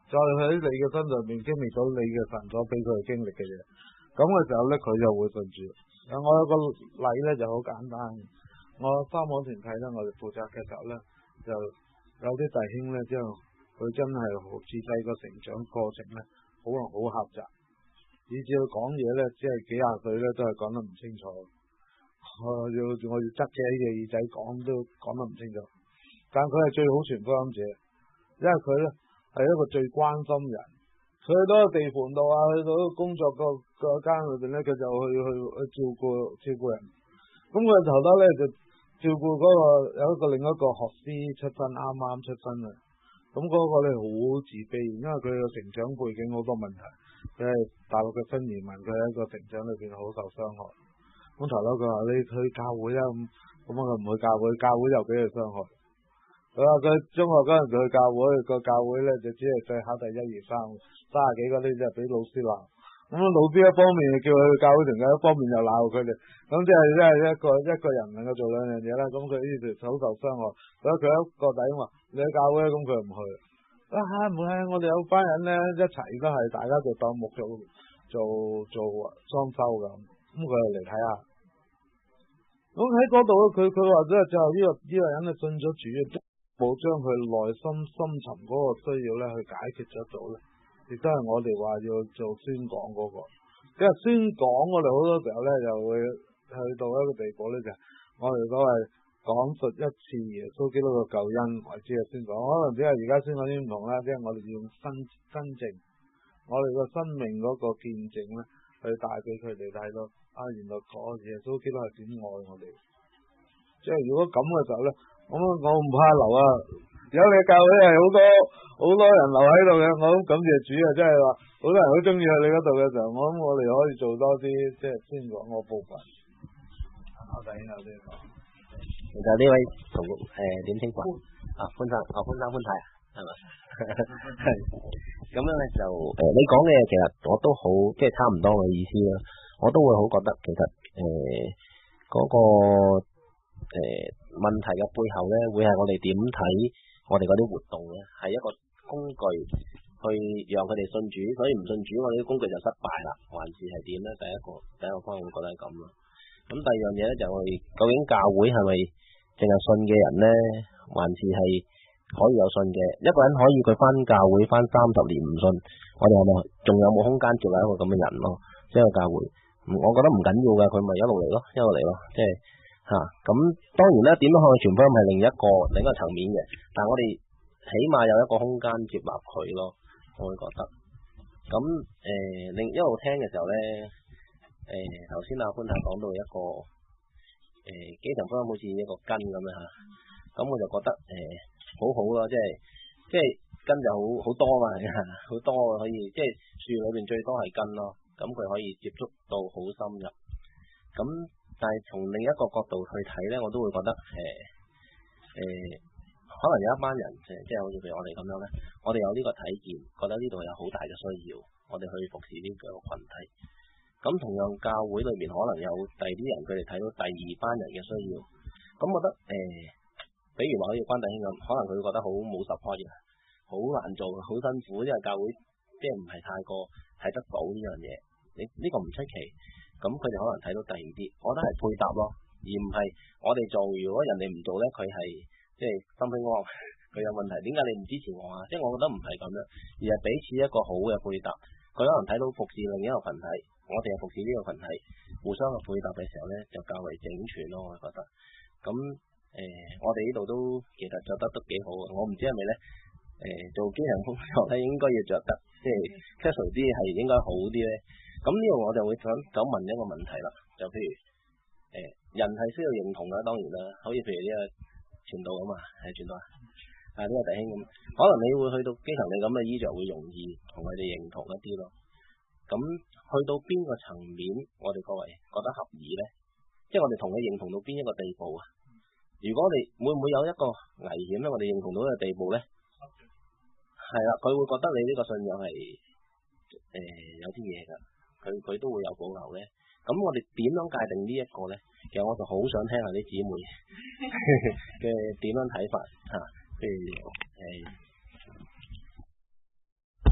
Speaker 6: 再喺你嘅身上面經歷到你嘅神所俾佢經歷嘅嘢，咁嘅時候咧，佢就會信主。我有個例咧就好簡單，我三網團體咧，我哋負責嘅時候咧，就有啲弟兄咧，即係佢真係好自細個成長過程咧，可能好狹窄，以至佢講嘢咧，只係幾廿歲咧都係講得唔清楚。我要我要側嘅嘅耳仔講都講得唔清楚，但佢係最好傳福音者，因為佢咧係一個最關心人。佢去到個地盤度啊，去到工作個個間裏邊咧，佢就去去去照顧照顧人。咁佢頭頭咧就照顧嗰個有一個另一個學師出身，啱啱出身啊。咁嗰個咧好自卑，因為佢嘅成長背景好多問題，佢係大陸嘅新移民，佢喺一個成長裏邊好受傷害。咁頭頭佢話你去教會啊，咁咁我唔去教會，教會又俾佢傷害。佢話佢中學嗰陣佢去教會，個教會咧就只係最考第一二三三十幾嗰啲，就俾老師鬧。咁老師一方面叫佢去教會團契，一方面又鬧佢哋。咁即係即係一個一個人能夠做兩樣嘢啦。咁佢呢條手受傷害，所以佢一個弟兄話你去教會，咁佢唔去。啊唔係，我哋有班人咧一齊都係大家做鬥木做做做裝修噶。咁佢又嚟睇下。咁喺嗰度咧，佢佢話即係最後呢個呢個人咧信咗主，冇將佢內心深沉嗰個需要咧去解決咗到咧，亦都係我哋話要做宣講嗰個。因為宣講我哋好多時候咧就會去到一個地步咧，就我哋所謂講述一次耶穌基督嘅救恩為之嘅宣講。可能只係而家宣講啲唔同啦，即係我哋要用真真正我哋個生命嗰個見證咧，去帶俾佢哋睇到啊，原來嗰耶穌基督係點愛我哋。即係如果咁嘅時候咧，咁我唔怕留啊！有你教會係好多好多人留喺度嘅，我好感謝主啊！即係話好多人好中意去你嗰度嘅時候，我諗我哋可以做多啲即係宣講個部分。我睇下呢個，
Speaker 8: 其實呢位同誒點稱呼啊？潘生啊，潘生潘太係咪？係咁樣咧就誒、呃，你講嘅其實我都好即係差唔多嘅意思啦。我都會好覺得其實誒嗰、呃那個。誒、呃，問題嘅背後咧，會係我哋點睇我哋嗰啲活動咧，係一個工具去讓佢哋信主，所以唔信主，我哋啲工具就失敗啦，還是係點咧？第一個第一個方面會覺得係咁咯。咁第二樣嘢咧就係、是，究竟教會係咪淨係信嘅人咧，還是係可以有信嘅？一個人可以佢翻教會翻三十年唔信，我哋係咪仲有冇空間接納一個咁嘅人咯？即係教會，我覺得唔緊要噶，佢咪一路嚟咯，一路嚟咯，即係。吓咁、啊、當然咧，點樣向佢傳福音係另一個另一個層面嘅，但係我哋起碼有一個空間接納佢咯，我會覺得。咁誒，另、呃、一路聽嘅時候咧，誒頭先阿潘太講到一個誒基層福音好似一個根咁樣吓，咁我就覺得誒、呃、好好咯，即係即係根就好好多嘛，好多可以即係樹裏邊最多係根咯，咁佢可以接觸到好深入，咁。但係從另一個角度去睇咧，我都會覺得誒誒、呃呃，可能有一班人即係即係好似譬如我哋咁樣咧，我哋有呢個體驗，覺得呢度有好大嘅需要，我哋去服侍呢個群體。咁同樣教會裏面可能有第二啲人，佢哋睇到第二班人嘅需要，咁我覺得誒、呃，比如話好似關弟兄咁，可能佢會覺得好冇 support 嘅，好難做，好辛苦，因為教會即係唔係太過睇得到呢樣嘢，你呢、呢個唔出奇。咁佢哋可能睇到第二啲，我覺得係配搭咯，而唔係我哋做。如果人哋唔做咧，佢係即係心平我，佢有問題，點解你唔支持我啊？即係我覺得唔係咁樣，而係彼此一個好嘅配搭。佢可能睇到服侍另一個群體，我哋係服侍呢個群體，互相嘅配搭嘅時候咧，就較為整全咯。我覺得。咁誒、呃，我哋呢度都其實着得都幾好嘅。我唔知係咪咧誒，做基層工作咧，應該要着得即係 casual 啲，係應該好啲咧。咁呢度我就會想想問一個問題啦，就譬如誒、呃，人係需要認同嘅，當然啦，好似譬如呢個傳道咁啊，係傳道啊，啊呢、這個弟兄咁，可能你會去到基層你咁嘅衣着會容易同佢哋認同一啲咯。咁去到邊個層面，我哋各位覺得合意咧？即係我哋同佢認同到邊一個地步啊？如果我哋會唔會有一個危險咧？我哋認同到呢個地步咧，係啦，佢會覺得你呢個信仰係誒、呃、有啲嘢噶。佢佢都會有保留咧，咁我哋點樣界定呢一個咧？其實我就好想聽下啲姊妹嘅點樣睇法嚇，譬如誒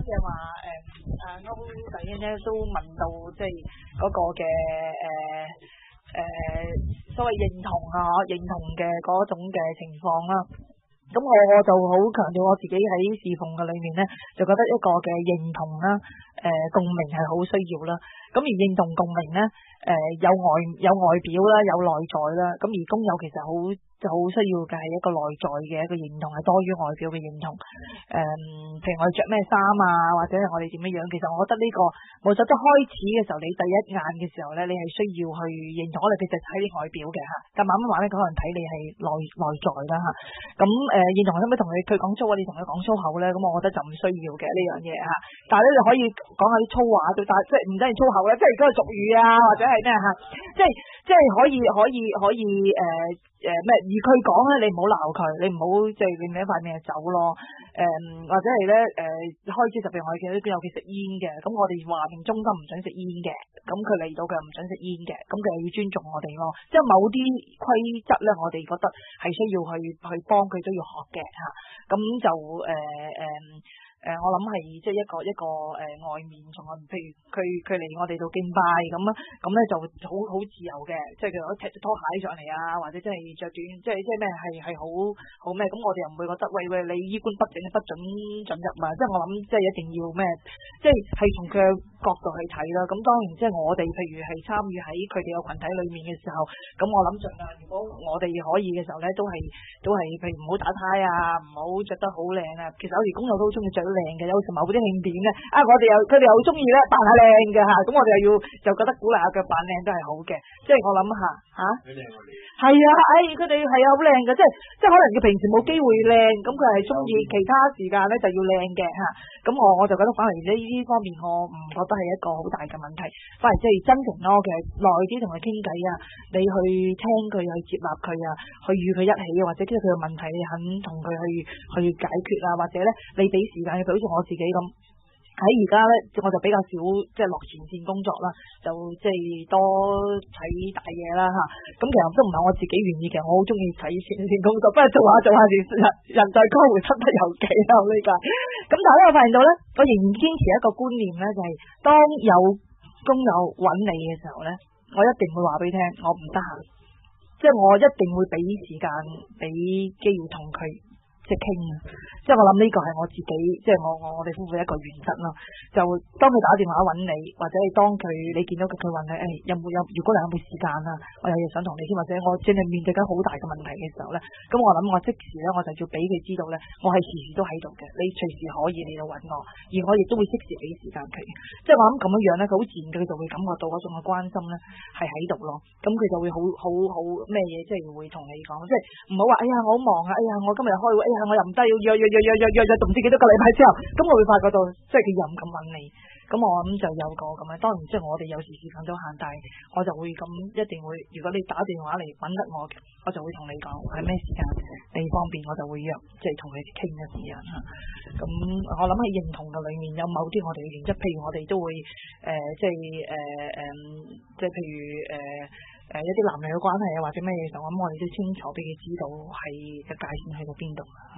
Speaker 9: 正話誒誒歐弟兄咧都問到即係嗰個嘅誒誒所謂認同啊，認同嘅嗰種嘅情況啦。咁我我就好強調我自己喺侍奉嘅裏面咧，就覺得一個嘅認同啦，誒、呃、共鳴係好需要啦。咁而認同共鳴咧，誒、呃、有外有外表啦，有內在啦。咁而工友其實好就好需要嘅係一個內在嘅一個認同，係多於外表嘅認同。誒、呃，譬如我哋着咩衫啊，或者係我哋點樣樣，其實我覺得呢、這個冇咗得開始嘅時候，你第一眼嘅時候咧，你係需要去認同。我哋其實睇你外表嘅嚇，但慢慢慢慢可能睇你係內內在啦嚇。咁誒、呃、認同係咪同你佢講粗話，你同佢講粗口咧？咁我覺得就唔需要嘅呢樣嘢嚇。但係咧，你可以講下啲粗話，但係即係唔等於粗口咧，即係嗰個俗語啊，或者係咩嚇？即係即係可以可以可以誒。呃誒咩、呃？而佢講咧，你唔好鬧佢，你唔好即係令你一塊面走咯。誒、呃、或者係咧誒開始特別我哋見到邊有佢食煙嘅，咁我哋話明中心唔準食煙嘅，咁佢嚟到佢又唔準食煙嘅，咁佢又要尊重我哋咯。即係某啲規則咧，我哋覺得係需要去去幫佢都要學嘅嚇。咁、啊、就誒誒。呃呃誒、呃，我諗係即係一個一個誒、呃、外面從我，譬如佢佢嚟我哋度敬拜咁啊，咁咧就好好自由嘅，即係佢攞踢隻拖鞋上嚟啊，或者真係着短，即係即係咩係係好好咩？咁我哋又唔會覺得喂喂你衣冠不整不准進入啊！即係我諗即係一定要咩？即係係從佢嘅角度去睇啦。咁當然即係我哋譬如係參與喺佢哋嘅群體裏面嘅時候，咁我諗盡量如果我哋可以嘅時候咧，都係都係譬如唔好打呔啊，唔好着得好靚啊。其實有時工友都好中意着靚嘅，有時某啲慶典咧，啊我哋又佢哋又好中意咧扮下靚嘅嚇，咁我哋又要就覺得鼓勵下佢扮靚都係好嘅，即係我諗下嚇，係啊，誒佢哋係啊好靚嘅，即係即係可能佢平時冇機會靚，咁佢係中意其他時間咧就要靚嘅嚇，咁我我就覺得反而呢呢方面我唔覺得係一個好大嘅問題，反而即係真誠咯，其實耐啲同佢傾偈啊，你去聽佢去接納佢啊，去與佢一起啊，或者即係佢嘅問題你肯同佢去去解決啊，或者咧你俾時間佢，好似我自己咁喺而家咧，我就比較少即係落前線工作啦，就即係多睇大嘢啦嚇。咁其實都唔係我自己願意嘅，我好中意睇前線工作，不過做下做下人人在江湖身不由己啊呢個。咁但係咧，我發現到咧，我仍然堅持一個觀念咧，就係、是、當有工友揾你嘅時候咧，我一定會話俾你聽，我唔得閒，即係我一定會俾時間俾機會同佢。即係傾啊！即係我諗呢個係我自己，即係我我我哋夫婦一個原則咯。就當佢打電話揾你，或者係當佢你見到佢佢問你，誒、哎、有冇有？如果你有冇時間啊？我有嘢想同你傾，或者我正係面對緊好大嘅問題嘅時候咧，咁我諗我即時咧，我就要俾佢知道咧，我係時時都喺度嘅，你隨時可以嚟到揾我，而我亦都會即時俾時間佢。即係我諗咁樣樣咧，佢好自然佢就會感覺到嗰種嘅關心咧係喺度咯。咁佢就會好好好咩嘢，即係會同你講，即係唔好話，哎呀我好忙啊，哎呀我今日開會，哎呀我又唔得，要約約約約約約約，唔知幾多個禮拜之後，咁我會發覺到，即係佢又唔咁揾你，咁我諗就有個咁樣。當然即係我哋有時時間都限，但係我就會咁一定會，如果你打電話嚟揾得我嘅，我就會同你講係咩時間，你方便我就會約，即係同你哋傾嘅時間嚇。咁我諗喺認同嘅裏面有某啲我哋嘅原則，譬如我哋都會誒、呃、即係誒誒，即係譬如誒。呃誒、呃、一啲男女嘅關係啊，或者咩嘢時候，咁我哋都清楚俾佢知道係嘅界線去到邊度嚇。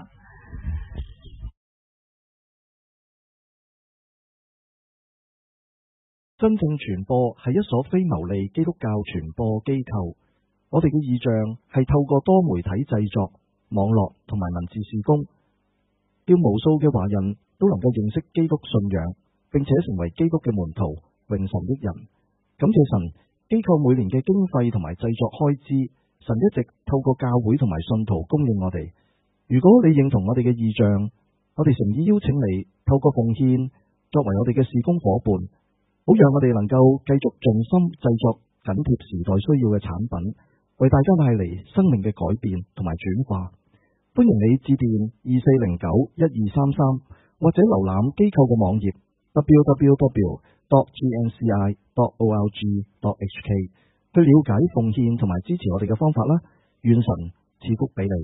Speaker 1: 真正傳播係一所非牟利基督教傳播機構，我哋嘅意象係透過多媒體製作、網絡同埋文字事工，叫無數嘅華人都能夠認識基督信仰，並且成為基督嘅門徒，榮神益人。感謝神。機構每年嘅經費同埋製作開支，神一直透過教會同埋信徒供應我哋。如果你認同我哋嘅意象，我哋誠意邀請你透過奉獻作為我哋嘅事工伙伴，好讓我哋能夠繼續盡心製作緊貼時代需要嘅產品，為大家帶嚟生命嘅改變同埋轉化。歡迎你致電二四零九一二三三，或者瀏覽機構嘅網頁 double-u double-u double-u dot g n c i dot org dot h k 去了解奉獻同埋支持我哋嘅方法啦。願神賜福俾你。